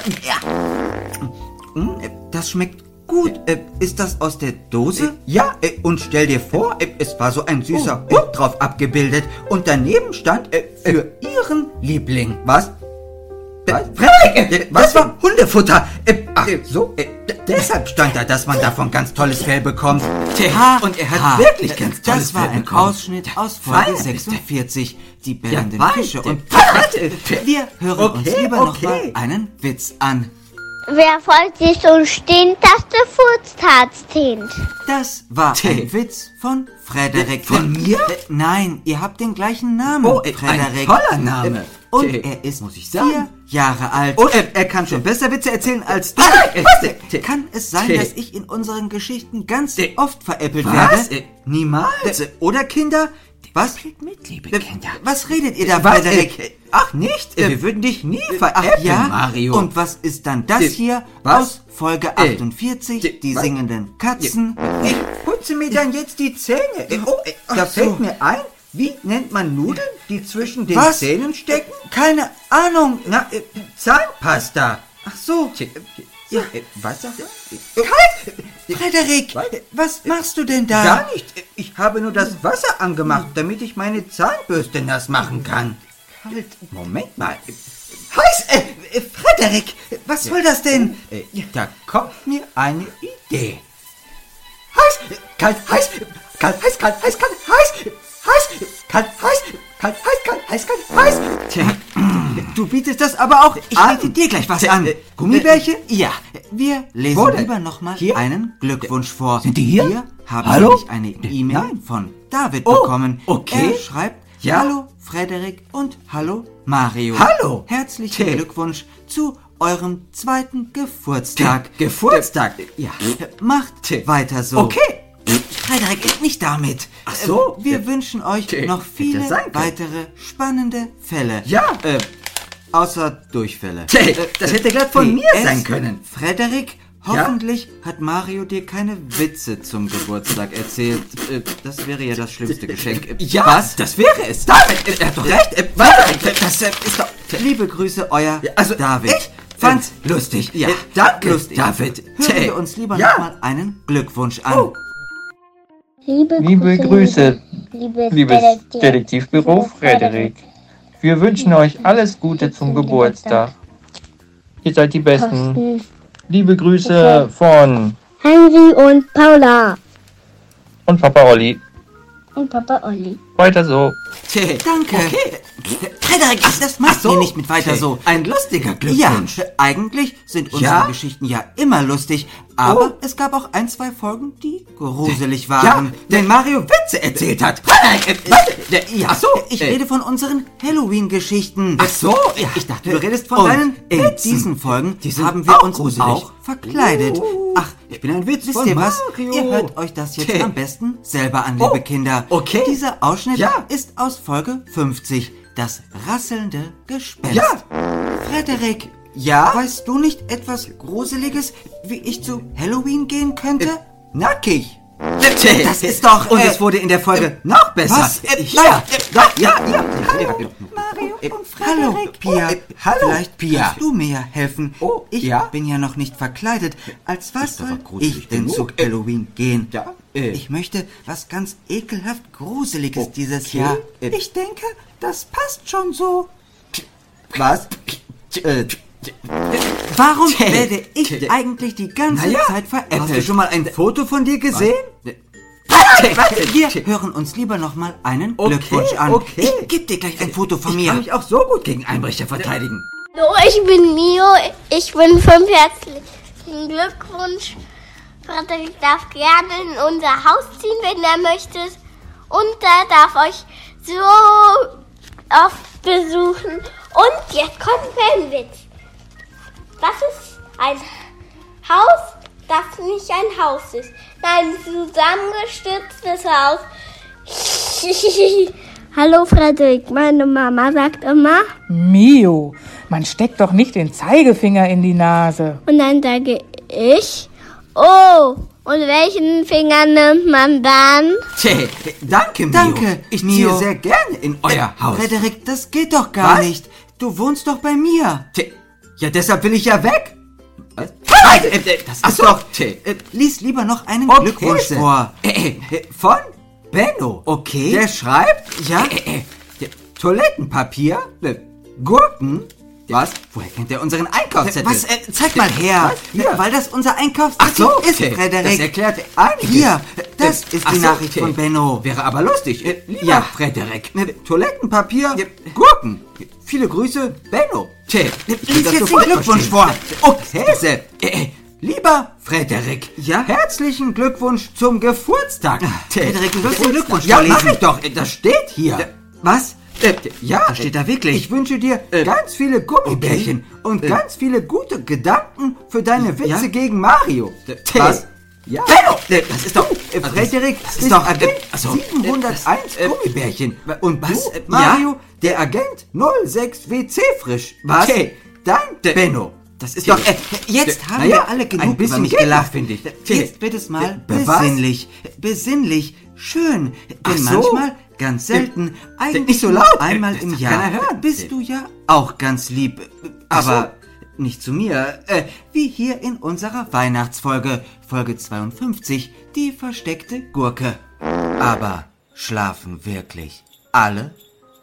Speaker 1: Das schmeckt gut. Ist das aus der Dose?
Speaker 2: Ja, und stell dir vor, es war so ein süßer Hund drauf abgebildet und daneben stand für ihren Liebling. Was? Frederik, was war Hundefutter? Ach so, deshalb stand da, dass man davon ganz tolles Fell bekommt. Und er hat wirklich ganz tolles
Speaker 1: Das war
Speaker 2: Fell
Speaker 1: ein
Speaker 2: bekommen.
Speaker 1: Ausschnitt aus Folge
Speaker 2: Fein.
Speaker 1: 46, die bellenden Fische. Und
Speaker 2: Warte.
Speaker 1: wir hören uns lieber noch mal einen Witz an.
Speaker 5: Wer folgt sich und stehen, dass der Furztatz dient?
Speaker 1: Das war ein Witz von Frederik.
Speaker 2: Von mir?
Speaker 1: Nein, ihr habt den gleichen Namen, Frederik.
Speaker 2: Ein toller Name.
Speaker 1: Und er ist,
Speaker 2: muss ich sagen,
Speaker 1: 4 Jahre alt.
Speaker 2: Und er kann schon besser Witze erzählen als du.
Speaker 1: Kann es sein, dass ich in unseren Geschichten ganz oft veräppelt
Speaker 2: Was?
Speaker 1: werde?
Speaker 2: Niemals. Oder Kinder?
Speaker 1: Was?
Speaker 2: Mit, liebe Kinder.
Speaker 1: Was redet ihr da,
Speaker 2: Was?
Speaker 1: Frederik?
Speaker 2: Ach nicht, wir würden dich nie veräppeln,
Speaker 1: ja?
Speaker 2: Mario.
Speaker 1: Und was ist dann das hier
Speaker 2: was?
Speaker 1: aus Folge 48, die
Speaker 2: was?
Speaker 1: singenden Katzen?
Speaker 2: Ich putze mir dann jetzt die Zähne. Da fällt mir ein, wie nennt man Nudeln, die zwischen den Zähnen stecken?
Speaker 1: Keine Ahnung.
Speaker 2: Na, Zahnpasta.
Speaker 1: Ach so.
Speaker 2: Ja, was sagt er?
Speaker 1: Frederik, was machst du denn da?
Speaker 2: Gar nicht. Ich habe nur das Wasser angemacht, damit ich meine Zahnbürste nass machen kann. Halt, Moment mal.
Speaker 1: Heiß, Frederik, was soll das denn?
Speaker 2: Da kommt mir eine Idee. Heiß, kalt, heiß, kalt, heiß, kalt, heiß, kalt, heiß, heiß, kalt, heiß, heiß. Tja, du bietest das aber auch
Speaker 1: Ich biete dir gleich was an.
Speaker 2: Gummibärchen?
Speaker 1: Ja, wir lesen lieber nochmal einen Glückwunsch vor.
Speaker 2: Sind die hier?
Speaker 1: Wir haben
Speaker 2: Hallo?
Speaker 1: nämlich eine E-Mail von David bekommen.
Speaker 2: Okay.
Speaker 1: Er schreibt,
Speaker 2: Ja?
Speaker 1: Hallo Frederik und hallo Mario.
Speaker 2: Hallo.
Speaker 1: Herzlichen Glückwunsch zu eurem 2. Geburtstag.
Speaker 2: Geburtstag?
Speaker 1: Ja, macht weiter so.
Speaker 2: Okay.
Speaker 1: Frederik, nicht damit.
Speaker 2: Ach so.
Speaker 1: Wir wünschen euch noch viele
Speaker 2: hätte sein können.
Speaker 1: weitere spannende Fälle.
Speaker 2: Ja.
Speaker 1: Außer Durchfälle.
Speaker 2: Das hätte glatt von mir
Speaker 1: PS,
Speaker 2: sein können.
Speaker 1: Frederik, hoffentlich hat Mario dir keine Witze zum Geburtstag erzählt. Das wäre ja das schlimmste Geschenk.
Speaker 2: Ja,
Speaker 1: Was?
Speaker 2: das wäre es. David, er hat doch recht.
Speaker 1: Das ist doch... Liebe Grüße, euer David.
Speaker 2: Ich
Speaker 1: Fand's
Speaker 2: lustig.
Speaker 1: Ja,
Speaker 2: Danke,
Speaker 1: lustig.
Speaker 2: David.
Speaker 1: Hören wir uns lieber
Speaker 2: Ja.
Speaker 1: nochmal einen Glückwunsch an.
Speaker 13: Liebe Grüße, liebes Detektivbüro Frederik. Wir wünschen euch alles Gute zum Geburtstag. Ihr seid die Besten. Liebe Grüße von
Speaker 11: Henry und Paula.
Speaker 13: und Papa Olli.
Speaker 11: Und Papa Olli.
Speaker 13: Weiter so.
Speaker 1: Danke. Frederik, das machst du nicht mit weiter so.
Speaker 2: Ein lustiger Glückwunsch.
Speaker 1: Ja, eigentlich sind unsere Geschichten ja immer lustig, aber es gab auch 1, 2 Folgen, die gruselig waren.
Speaker 2: Ja, wenn Mario Witze erzählt hat.
Speaker 1: Ja,
Speaker 2: Ach so,
Speaker 1: ich rede von unseren Halloween-Geschichten.
Speaker 2: Ach so,
Speaker 1: Ich dachte, du redest von deinen. In diesen Folgen haben wir
Speaker 2: auch
Speaker 1: uns
Speaker 2: gruselig.
Speaker 1: auch verkleidet. Ach,
Speaker 2: Ich bin ein Witz
Speaker 1: wisst
Speaker 2: von
Speaker 1: ihr was?
Speaker 2: Mario.
Speaker 1: Ihr hört euch das jetzt am besten selber an, liebe Kinder.
Speaker 2: Okay.
Speaker 1: Dieser Ausschnitt
Speaker 2: Ja.
Speaker 1: ist aus Folge 50. Das rasselnde Gespenst.
Speaker 2: Ja.
Speaker 1: Frederik,
Speaker 2: Ja?
Speaker 1: weißt du nicht etwas Gruseliges, wie ich zu Halloween gehen könnte?
Speaker 2: Nackig.
Speaker 1: Das ist doch...
Speaker 2: Und es wurde in der Folge noch besser.
Speaker 1: was?
Speaker 2: Ja.
Speaker 1: Mario und Hallo, Pia.
Speaker 2: hallo,
Speaker 1: Vielleicht
Speaker 2: Pia.
Speaker 1: kannst du mir ja helfen.
Speaker 2: Oh,
Speaker 1: ich
Speaker 2: ja?
Speaker 1: bin ja noch nicht verkleidet. Als was
Speaker 2: Ist doch
Speaker 1: soll
Speaker 2: gruselig
Speaker 1: ich denn
Speaker 2: genug.
Speaker 1: zu Halloween gehen?
Speaker 2: Ja,
Speaker 1: Ich möchte was ganz ekelhaft Gruseliges dieses
Speaker 2: okay.
Speaker 1: Jahr. Ich denke, das passt schon so.
Speaker 2: Was?
Speaker 1: Warum werde ich eigentlich die ganze Zeit veräppelt?
Speaker 2: Hast du schon mal ein Foto von dir gesehen?
Speaker 1: Wir hören uns lieber noch mal einen Glückwunsch an.
Speaker 2: okay.
Speaker 1: Ich gebe dir gleich ein Foto von
Speaker 2: Ich
Speaker 1: mir.
Speaker 2: kann mich auch so gut gegen Einbrecher verteidigen.
Speaker 5: Hallo, ich bin Mio. Ich bin 5. Herzlichen Glückwunsch. Frederik darf gerne in unser Haus ziehen, wenn er möchte. Und er darf euch so oft besuchen. Und jetzt kommt ein Witz. Das ist ein Haus, das nicht ein Haus ist. Ein zusammengestütztes Haus. Hallo Frederik, meine Mama sagt immer.
Speaker 14: Mio, man steckt doch nicht den Zeigefinger in die Nase.
Speaker 5: Und dann sage ich, oh, und welchen Finger nimmt man dann?
Speaker 2: Danke, Mio.
Speaker 1: Danke,
Speaker 2: Ich
Speaker 1: Mio.
Speaker 2: ziehe sehr gerne in euer Haus.
Speaker 1: Frederik, das geht doch gar
Speaker 2: Was?
Speaker 1: nicht. Du wohnst doch bei mir.
Speaker 2: Ja, deshalb will ich ja weg.
Speaker 1: Das ist doch... lies lieber noch einen Glückwunsch vor.
Speaker 2: Von Benno.
Speaker 1: Okay.
Speaker 2: Der schreibt,
Speaker 1: Ja?
Speaker 2: Toilettenpapier, Gurken. Was? Woher kennt er unseren Einkaufszettel?
Speaker 1: Was? Zeig mal her.
Speaker 2: Was? Hier.
Speaker 1: Weil das unser Einkaufszettel ist, Frederik.
Speaker 2: Das erklärt einiges.
Speaker 1: Hier, das ist die
Speaker 2: Ach so,
Speaker 1: Nachricht von Benno.
Speaker 2: Wäre aber lustig. Lieber
Speaker 1: Ja.
Speaker 2: Frederik. Toilettenpapier, Gurken. Viele Grüße, Benno.
Speaker 1: Lies jetzt den Glückwunsch vor.
Speaker 2: Okay. Lieber Frederik.
Speaker 1: Ja?
Speaker 2: Herzlichen Glückwunsch zum Geburtstag.
Speaker 1: Frederik, du sollst den Glückwunsch
Speaker 2: Ja,
Speaker 1: vorlesen.
Speaker 2: mach ich doch. Das steht hier.
Speaker 1: Was?
Speaker 2: Ja,
Speaker 1: Das steht da wirklich.
Speaker 2: Ich wünsche dir ganz viele Gummibärchen und ganz viele gute Gedanken für deine Witze
Speaker 1: Ja?
Speaker 2: gegen Mario. Was? Ja.
Speaker 1: Das ist doch...
Speaker 2: Frederik,
Speaker 1: das ist doch...
Speaker 2: Agent
Speaker 1: Also,
Speaker 2: 701 Gummibärchen. Und
Speaker 1: was?
Speaker 2: du, Mario, der Agent 06 WC frisch.
Speaker 1: Was?
Speaker 2: Dein Benno.
Speaker 1: Das ist doch... jetzt haben wir alle genug
Speaker 2: ein bisschen
Speaker 1: über mich
Speaker 2: geht noch,
Speaker 1: gelacht.
Speaker 2: finde ich.
Speaker 1: Jetzt wird es mal
Speaker 2: Was?
Speaker 1: besinnlich. Besinnlich. Schön.
Speaker 2: Ach
Speaker 1: Denn
Speaker 2: so.
Speaker 1: manchmal, ganz selten, eigentlich
Speaker 2: nicht so
Speaker 1: nur
Speaker 2: laut.
Speaker 1: einmal im
Speaker 2: Das
Speaker 1: Jahr,
Speaker 2: kann keiner hören.
Speaker 1: bist du ja auch ganz lieb. Aber nicht zu mir. Wie hier in unserer Weihnachtsfolge, Folge 52, die versteckte Gurke. Aber schlafen wirklich alle?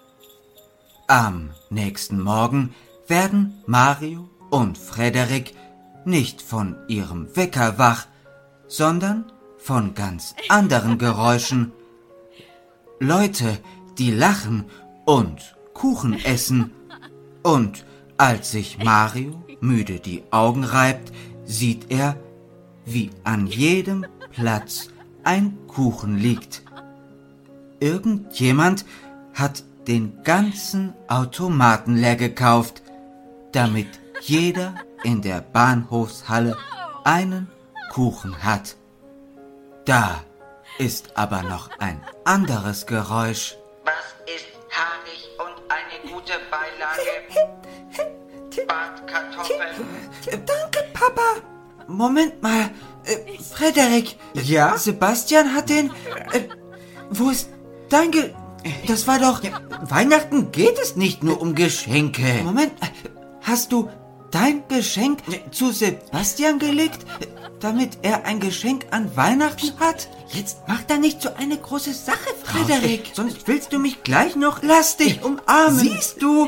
Speaker 1: Am nächsten Morgen werden Mario und Frederik nicht von ihrem Wecker wach, sondern von ganz anderen Geräuschen. Leute, die lachen
Speaker 10: und Kuchen essen. Und als sich Mario müde die Augen reibt, sieht er, wie an jedem Platz ein Kuchen liegt. Irgendjemand hat den ganzen Automaten leer gekauft, damit jeder in der Bahnhofshalle einen Kuchen hat. Da ist aber noch ein anderes Geräusch.
Speaker 3: Was ist haarig und eine gute Beilage? Bratkartoffeln.
Speaker 1: Danke, Papa. Moment mal, Frederik.
Speaker 10: Ja?
Speaker 1: Sebastian hat den... wo ist dein Das war doch...
Speaker 10: Weihnachten geht es nicht nur um Geschenke.
Speaker 1: Moment, hast du dein Geschenk zu Sebastian gelegt, damit er ein Geschenk an Weihnachten hat? Jetzt mach da nicht so eine große Sache, Frederik. Sonst willst du mich gleich noch... Lass dich umarmen.
Speaker 10: Siehst du?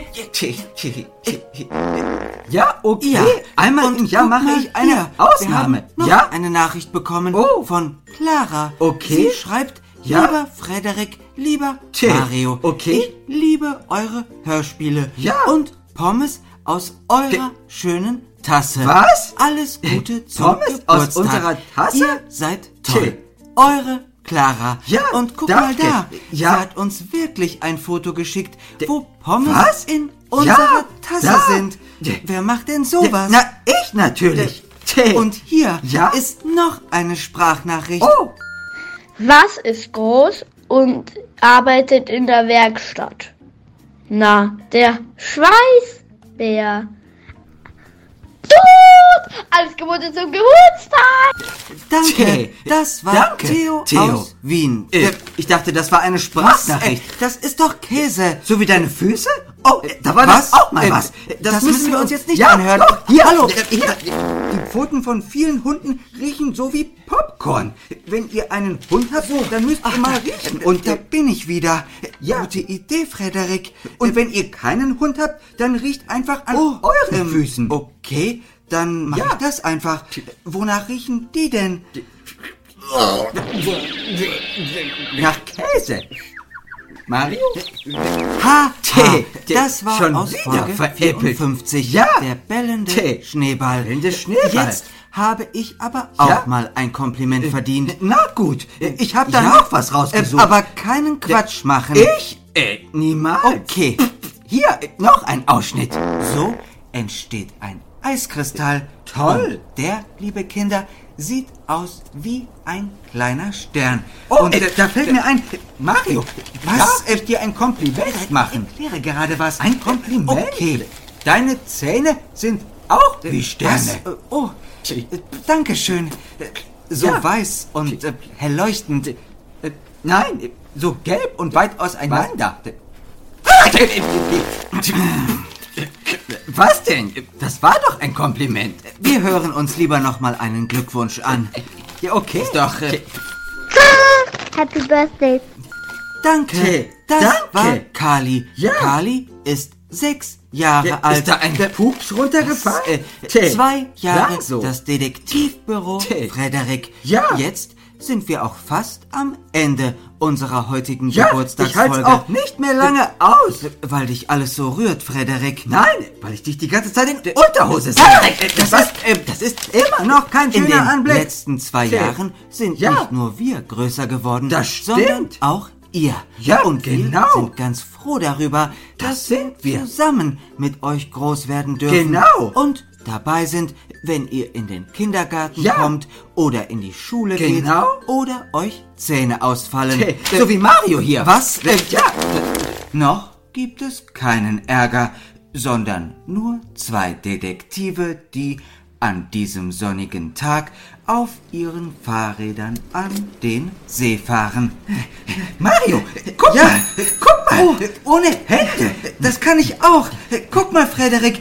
Speaker 10: Ja, okay. Ja, einmal im Jahr mache ich eine Ausnahme.
Speaker 1: Wir haben noch eine Nachricht bekommen von Clara.
Speaker 10: Okay.
Speaker 1: Sie schreibt, lieber Frederik, lieber Mario, ich liebe eure Hörspiele und Pommes aus eurer schönen Tasse.
Speaker 10: Was?
Speaker 1: Alles Gute zum
Speaker 10: Pommes
Speaker 1: Geburtstag.
Speaker 10: aus unserer Tasse?
Speaker 1: Ihr seid toll. Eure Clara.
Speaker 10: Ja,
Speaker 1: und guck
Speaker 10: danke.
Speaker 1: mal da.
Speaker 10: Ja.
Speaker 1: Sie hat uns wirklich ein Foto geschickt, wo Pommes in unserer
Speaker 10: Ja,
Speaker 1: Tasse
Speaker 10: da.
Speaker 1: sind. Wer macht denn sowas?
Speaker 10: Na, ich natürlich.
Speaker 1: Und hier
Speaker 10: Ja?
Speaker 1: ist noch eine Sprachnachricht.
Speaker 10: Oh,
Speaker 9: Was ist groß und arbeitet in der Werkstatt? Na, der Schweißbär. Alles Gute zum Geburtstag!
Speaker 1: Danke, das war Theo aus Wien.
Speaker 10: Ich dachte, das war eine Sprachnachricht.
Speaker 1: Das ist doch Käse.
Speaker 10: So wie deine Füße? Oh, da war
Speaker 1: Was?
Speaker 10: das auch mal was.
Speaker 1: Das müssen wir uns jetzt nicht anhören.
Speaker 10: Doch, hier,
Speaker 1: Hallo.
Speaker 10: Hier. Die Pfoten von vielen Hunden riechen so wie Popcorn. Wenn ihr einen Hund habt, dann müsst ihr mal riechen.
Speaker 1: Und da bin ich wieder.
Speaker 10: Ja.
Speaker 1: Gute Idee, Frederik.
Speaker 10: Und wenn ihr keinen Hund habt, dann riecht einfach an euren Füßen.
Speaker 1: Okay, dann mach ich das einfach. Wonach riechen die denn?
Speaker 10: Nach Käse. Mario?
Speaker 1: Das war
Speaker 10: schon
Speaker 1: aus
Speaker 10: wieder
Speaker 1: Folge
Speaker 10: veräppelt.
Speaker 1: 54.
Speaker 10: Ja.
Speaker 1: Der bellende Schneeball.
Speaker 10: Bellende Schneeball.
Speaker 1: Jetzt habe ich aber auch mal ein Kompliment verdient.
Speaker 10: Na gut, ich habe da noch was rausgesucht.
Speaker 1: Aber keinen Quatsch machen.
Speaker 10: Ich? Niemals.
Speaker 1: Okay.
Speaker 10: Hier, noch ein Ausschnitt.
Speaker 1: So entsteht ein Eiskristall.
Speaker 10: Toll.
Speaker 1: Und der, liebe Kinder, sieht aus wie ein kleiner Stern.
Speaker 10: Oh,
Speaker 1: und
Speaker 10: da fällt mir ein, Mario,
Speaker 1: was?
Speaker 10: Darf ich dir ein Kompliment machen?
Speaker 1: Ich erkläre gerade was.
Speaker 10: Ein Kompliment?
Speaker 1: Okay.
Speaker 10: Deine Zähne sind auch wie Sterne.
Speaker 1: Was? Oh, danke schön. So
Speaker 10: Ja.
Speaker 1: weiß und hell leuchtend.
Speaker 10: Nein, so gelb und weit auseinander. Was denn? Das war doch ein Kompliment.
Speaker 1: Wir hören uns lieber noch mal einen Glückwunsch an.
Speaker 10: Ja, okay.
Speaker 1: Ist doch...
Speaker 5: Happy Birthday.
Speaker 1: Danke. Das
Speaker 10: Danke.
Speaker 1: war Kali.
Speaker 10: Ja.
Speaker 1: Kali ist 6 Jahre alt.
Speaker 10: Ist da ein Pups runtergefallen?
Speaker 1: 2 Jahre
Speaker 10: Sag so.
Speaker 1: das Detektivbüro Frederik.
Speaker 10: Ja.
Speaker 1: Jetzt sind wir auch fast am Ende unserer heutigen
Speaker 10: Ja,
Speaker 1: Geburtstagsfolge.
Speaker 10: ich halte auch nicht mehr lange aus.
Speaker 1: Weil dich alles so rührt, Frederik.
Speaker 10: Nein, weil ich dich die ganze Zeit in Unterhose sehe. Das ist immer noch kein
Speaker 1: In
Speaker 10: schöner
Speaker 1: den
Speaker 10: Anblick.
Speaker 1: letzten 2 Jahren sind
Speaker 10: Ja.
Speaker 1: nicht nur wir größer geworden,
Speaker 10: Das
Speaker 1: sondern
Speaker 10: stimmt.
Speaker 1: auch ihr.
Speaker 10: Ja,
Speaker 1: und
Speaker 10: genau.
Speaker 1: wir sind ganz froh darüber, dass
Speaker 10: sind wir.
Speaker 1: zusammen mit euch groß werden dürfen.
Speaker 10: Genau.
Speaker 1: Und dabei sind, wenn ihr in den Kindergarten
Speaker 10: Ja.
Speaker 1: kommt oder in die Schule
Speaker 10: Genau.
Speaker 1: geht oder euch Zähne ausfallen.
Speaker 10: So wie Mario hier.
Speaker 1: Was?
Speaker 10: Ja.
Speaker 1: Noch gibt es keinen Ärger, sondern nur 2 Detektive, die an diesem sonnigen Tag auf ihren Fahrrädern an den See fahren.
Speaker 10: Mario, guck mal. Guck mal.
Speaker 1: Oh, ohne Hände. Das kann ich auch. Guck mal, Frederik.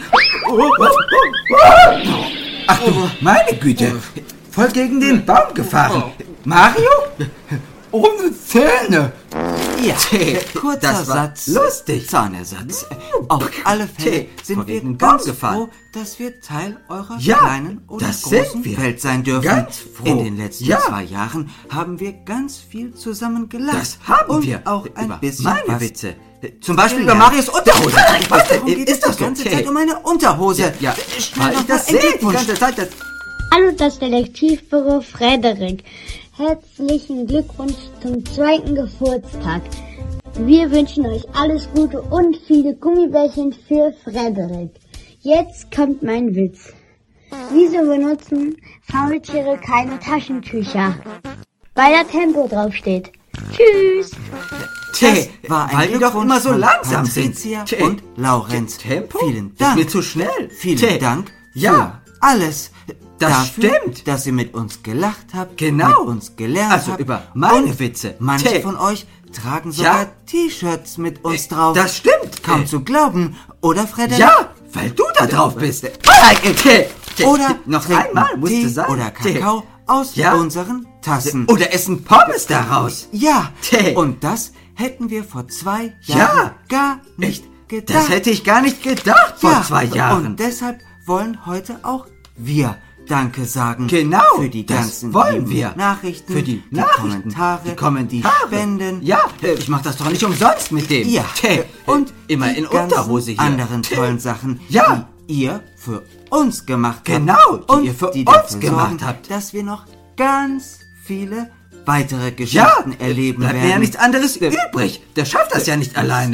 Speaker 10: Ach du, meine Güte. Voll gegen den Baum gefahren. Mario? Ohne Zähne.
Speaker 2: Ja,
Speaker 1: kurzer
Speaker 2: das war
Speaker 1: Satz.
Speaker 2: lustig.
Speaker 1: Zahnersatz. Auf alle Fälle sind wir
Speaker 2: den
Speaker 1: ganz
Speaker 2: Baum gefahren.
Speaker 1: froh, dass wir Teil eurer
Speaker 2: Ja,
Speaker 1: kleinen oder
Speaker 2: das
Speaker 1: großen
Speaker 2: sind wir.
Speaker 1: Welt sein dürfen.
Speaker 2: Ganz froh.
Speaker 1: In den letzten
Speaker 2: Ja.
Speaker 1: 2 Jahren haben wir ganz viel zusammen gelacht.
Speaker 2: Das haben
Speaker 1: und
Speaker 2: wir.
Speaker 1: auch ein
Speaker 2: Über
Speaker 1: bisschen
Speaker 2: meine
Speaker 1: was
Speaker 2: Witze. Zum Beispiel über
Speaker 1: gelernt.
Speaker 2: Marius Unterhose.
Speaker 1: Was denn? Geht
Speaker 2: Ist das
Speaker 1: die ganze
Speaker 2: okay?
Speaker 1: Zeit um meine Unterhose?
Speaker 2: Ja,
Speaker 1: Schnell
Speaker 2: weil
Speaker 1: noch
Speaker 2: ich das
Speaker 1: mal ein
Speaker 2: sehe die
Speaker 1: Glückwunsch.
Speaker 2: ganze Zeit.
Speaker 12: Hallo, das Detektivbüro Frederik. Herzlichen Glückwunsch zum 2. Geburtstag. Wir wünschen euch alles Gute und viele Gummibärchen für Frederik. Jetzt kommt mein Witz. Wieso benutzen Faultiere keine Taschentücher? Weil da Tempo draufsteht. Tschüss.
Speaker 1: Das war ein
Speaker 2: weil die doch
Speaker 1: Glückwunsch
Speaker 2: immer so
Speaker 1: von
Speaker 2: langsam
Speaker 1: Patricia
Speaker 2: sind.
Speaker 1: und Laurenz.
Speaker 2: Tempo?
Speaker 1: Vielen
Speaker 2: Das ist
Speaker 1: Dank.
Speaker 2: mir zu schnell.
Speaker 1: Vielen Dank
Speaker 2: Ja.
Speaker 1: für alles.
Speaker 2: Das
Speaker 1: dafür,
Speaker 2: stimmt.
Speaker 1: dass ihr mit uns gelacht habt,
Speaker 2: Genau.
Speaker 1: mit uns gelernt
Speaker 2: Also
Speaker 1: habt.
Speaker 2: über meine
Speaker 1: und
Speaker 2: Witze.
Speaker 1: Manche
Speaker 2: Tee.
Speaker 1: von euch tragen sogar
Speaker 2: Ja.
Speaker 1: T-Shirts mit uns drauf.
Speaker 2: Das stimmt.
Speaker 1: Kaum zu glauben, oder Frederik?
Speaker 2: Ja, weil du da drauf bist.
Speaker 1: Oder
Speaker 2: noch
Speaker 1: trinken
Speaker 2: einmal musste
Speaker 1: Tee
Speaker 2: sein.
Speaker 1: oder Kakao aus
Speaker 2: Ja.
Speaker 1: unseren Tassen.
Speaker 2: Oder essen Pommes daraus.
Speaker 1: Ja,
Speaker 2: Tee.
Speaker 1: und das hätten wir vor 2
Speaker 2: Ja.
Speaker 1: Jahren gar nicht gedacht.
Speaker 2: Das hätte ich gar nicht gedacht vor
Speaker 1: Ja,
Speaker 2: 2 Jahren.
Speaker 1: Und deshalb wollen heute auch wir Danke sagen.
Speaker 2: Genau,
Speaker 1: Für die
Speaker 2: das
Speaker 1: ganzen
Speaker 2: wollen
Speaker 1: lieben
Speaker 2: wir.
Speaker 1: Nachrichten,
Speaker 2: Für die Nachrichten,
Speaker 1: Kommentare,
Speaker 2: die Kommentare.
Speaker 1: die Spenden.
Speaker 2: Ja, ich mach das doch nicht umsonst mit dem.
Speaker 1: Ja,
Speaker 2: und immer
Speaker 1: die
Speaker 2: in
Speaker 1: ganzen
Speaker 2: Unterhose hier.
Speaker 1: anderen tollen Sachen,
Speaker 2: Ja.
Speaker 1: die ihr für uns gemacht
Speaker 2: Genau,
Speaker 1: habt.
Speaker 2: die
Speaker 1: und
Speaker 2: ihr für
Speaker 1: die
Speaker 2: uns
Speaker 1: dafür
Speaker 2: gemacht
Speaker 1: sorgen,
Speaker 2: habt.
Speaker 1: dass wir noch ganz viele weitere Geschichten erleben
Speaker 2: bleibt
Speaker 1: werden.
Speaker 2: mir ja nichts anderes übrig. Der schafft das ja nicht alleine.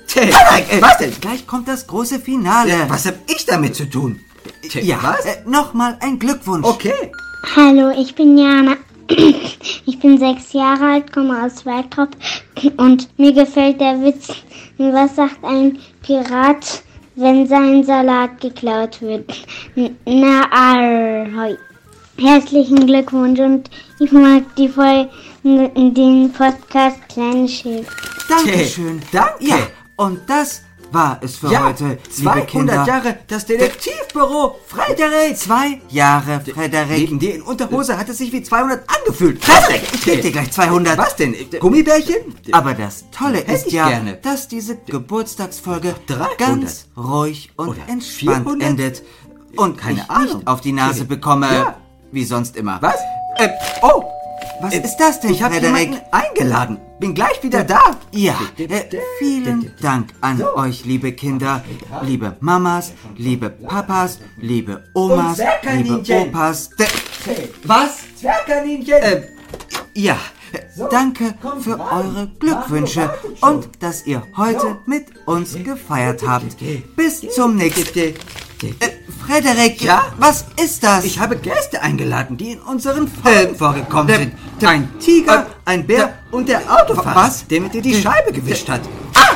Speaker 1: Was denn? Gleich kommt das große Finale.
Speaker 2: Was hab ich damit zu tun?
Speaker 1: Ja,
Speaker 2: was?
Speaker 1: Nochmal ein Glückwunsch.
Speaker 2: Okay.
Speaker 6: Hallo, ich bin Jana. Ich bin 6 Jahre alt, komme aus Waldrop und mir gefällt der Witz. Was sagt ein Pirat, wenn sein Salat geklaut wird? Na, ahoi. Herzlichen Glückwunsch und ich mag die Folge, den Podcast Kleines Schiff.
Speaker 1: Dankeschön.
Speaker 2: Danke.
Speaker 1: Ja, und das war es für heute,
Speaker 2: 200
Speaker 1: liebe Kinder.
Speaker 2: Jahre das Detektivbüro Frederik.
Speaker 1: 2 Jahre, Frederik.
Speaker 2: Wegen dir in Unterhose hat es sich wie 200 angefühlt.
Speaker 1: Frederik, ich gebe dir gleich 200.
Speaker 2: Was denn? Gummibärchen?
Speaker 1: Aber das Tolle
Speaker 2: Hätte
Speaker 1: ist
Speaker 2: ich
Speaker 1: ja,
Speaker 2: gerne.
Speaker 1: dass diese Geburtstagsfolge
Speaker 2: 300.
Speaker 1: ganz ruhig und
Speaker 2: Oder
Speaker 1: entspannt
Speaker 2: 400?
Speaker 1: endet. Und
Speaker 2: Keine
Speaker 1: ich
Speaker 2: Ahnung.
Speaker 1: nicht auf die Nase bekomme,
Speaker 2: Ja.
Speaker 1: wie sonst immer.
Speaker 2: Was? Oh.
Speaker 1: Was ist das denn,
Speaker 2: Ich habe
Speaker 1: Frederik?
Speaker 2: jemanden eingeladen. Bin gleich wieder da.
Speaker 1: Ja, vielen Dank an euch, liebe Kinder, liebe Mamas, liebe Papas, liebe Omas,
Speaker 2: Und
Speaker 1: liebe
Speaker 2: Zwergkaninchen.
Speaker 1: Opas. Was?
Speaker 2: Zwergkaninchen.
Speaker 1: Ja, danke für eure Glückwünsche und dass ihr heute mit uns gefeiert habt. Bis zum nächsten. Frederik,
Speaker 2: Ja?
Speaker 1: was ist das?
Speaker 2: Ich habe Gäste eingeladen, die in unseren Folgen vorgekommen sind. Ein Tiger, ein Bär und der Autofahrer,
Speaker 1: was?
Speaker 2: der mit dir die Scheibe gewischt hat.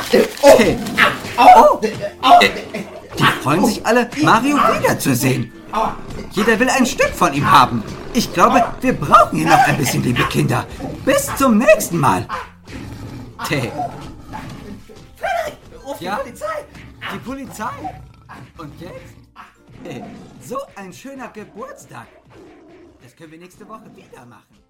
Speaker 2: Die freuen sich alle, Mario wiederzusehen. Jeder will ein Stück von ihm haben. Ich glaube, wir brauchen ihn noch ein bisschen, liebe Kinder. Bis zum nächsten Mal. Frederik, ruf die Polizei. Die Polizei. Und jetzt? So ein schöner Geburtstag. Das können wir nächste Woche wieder machen.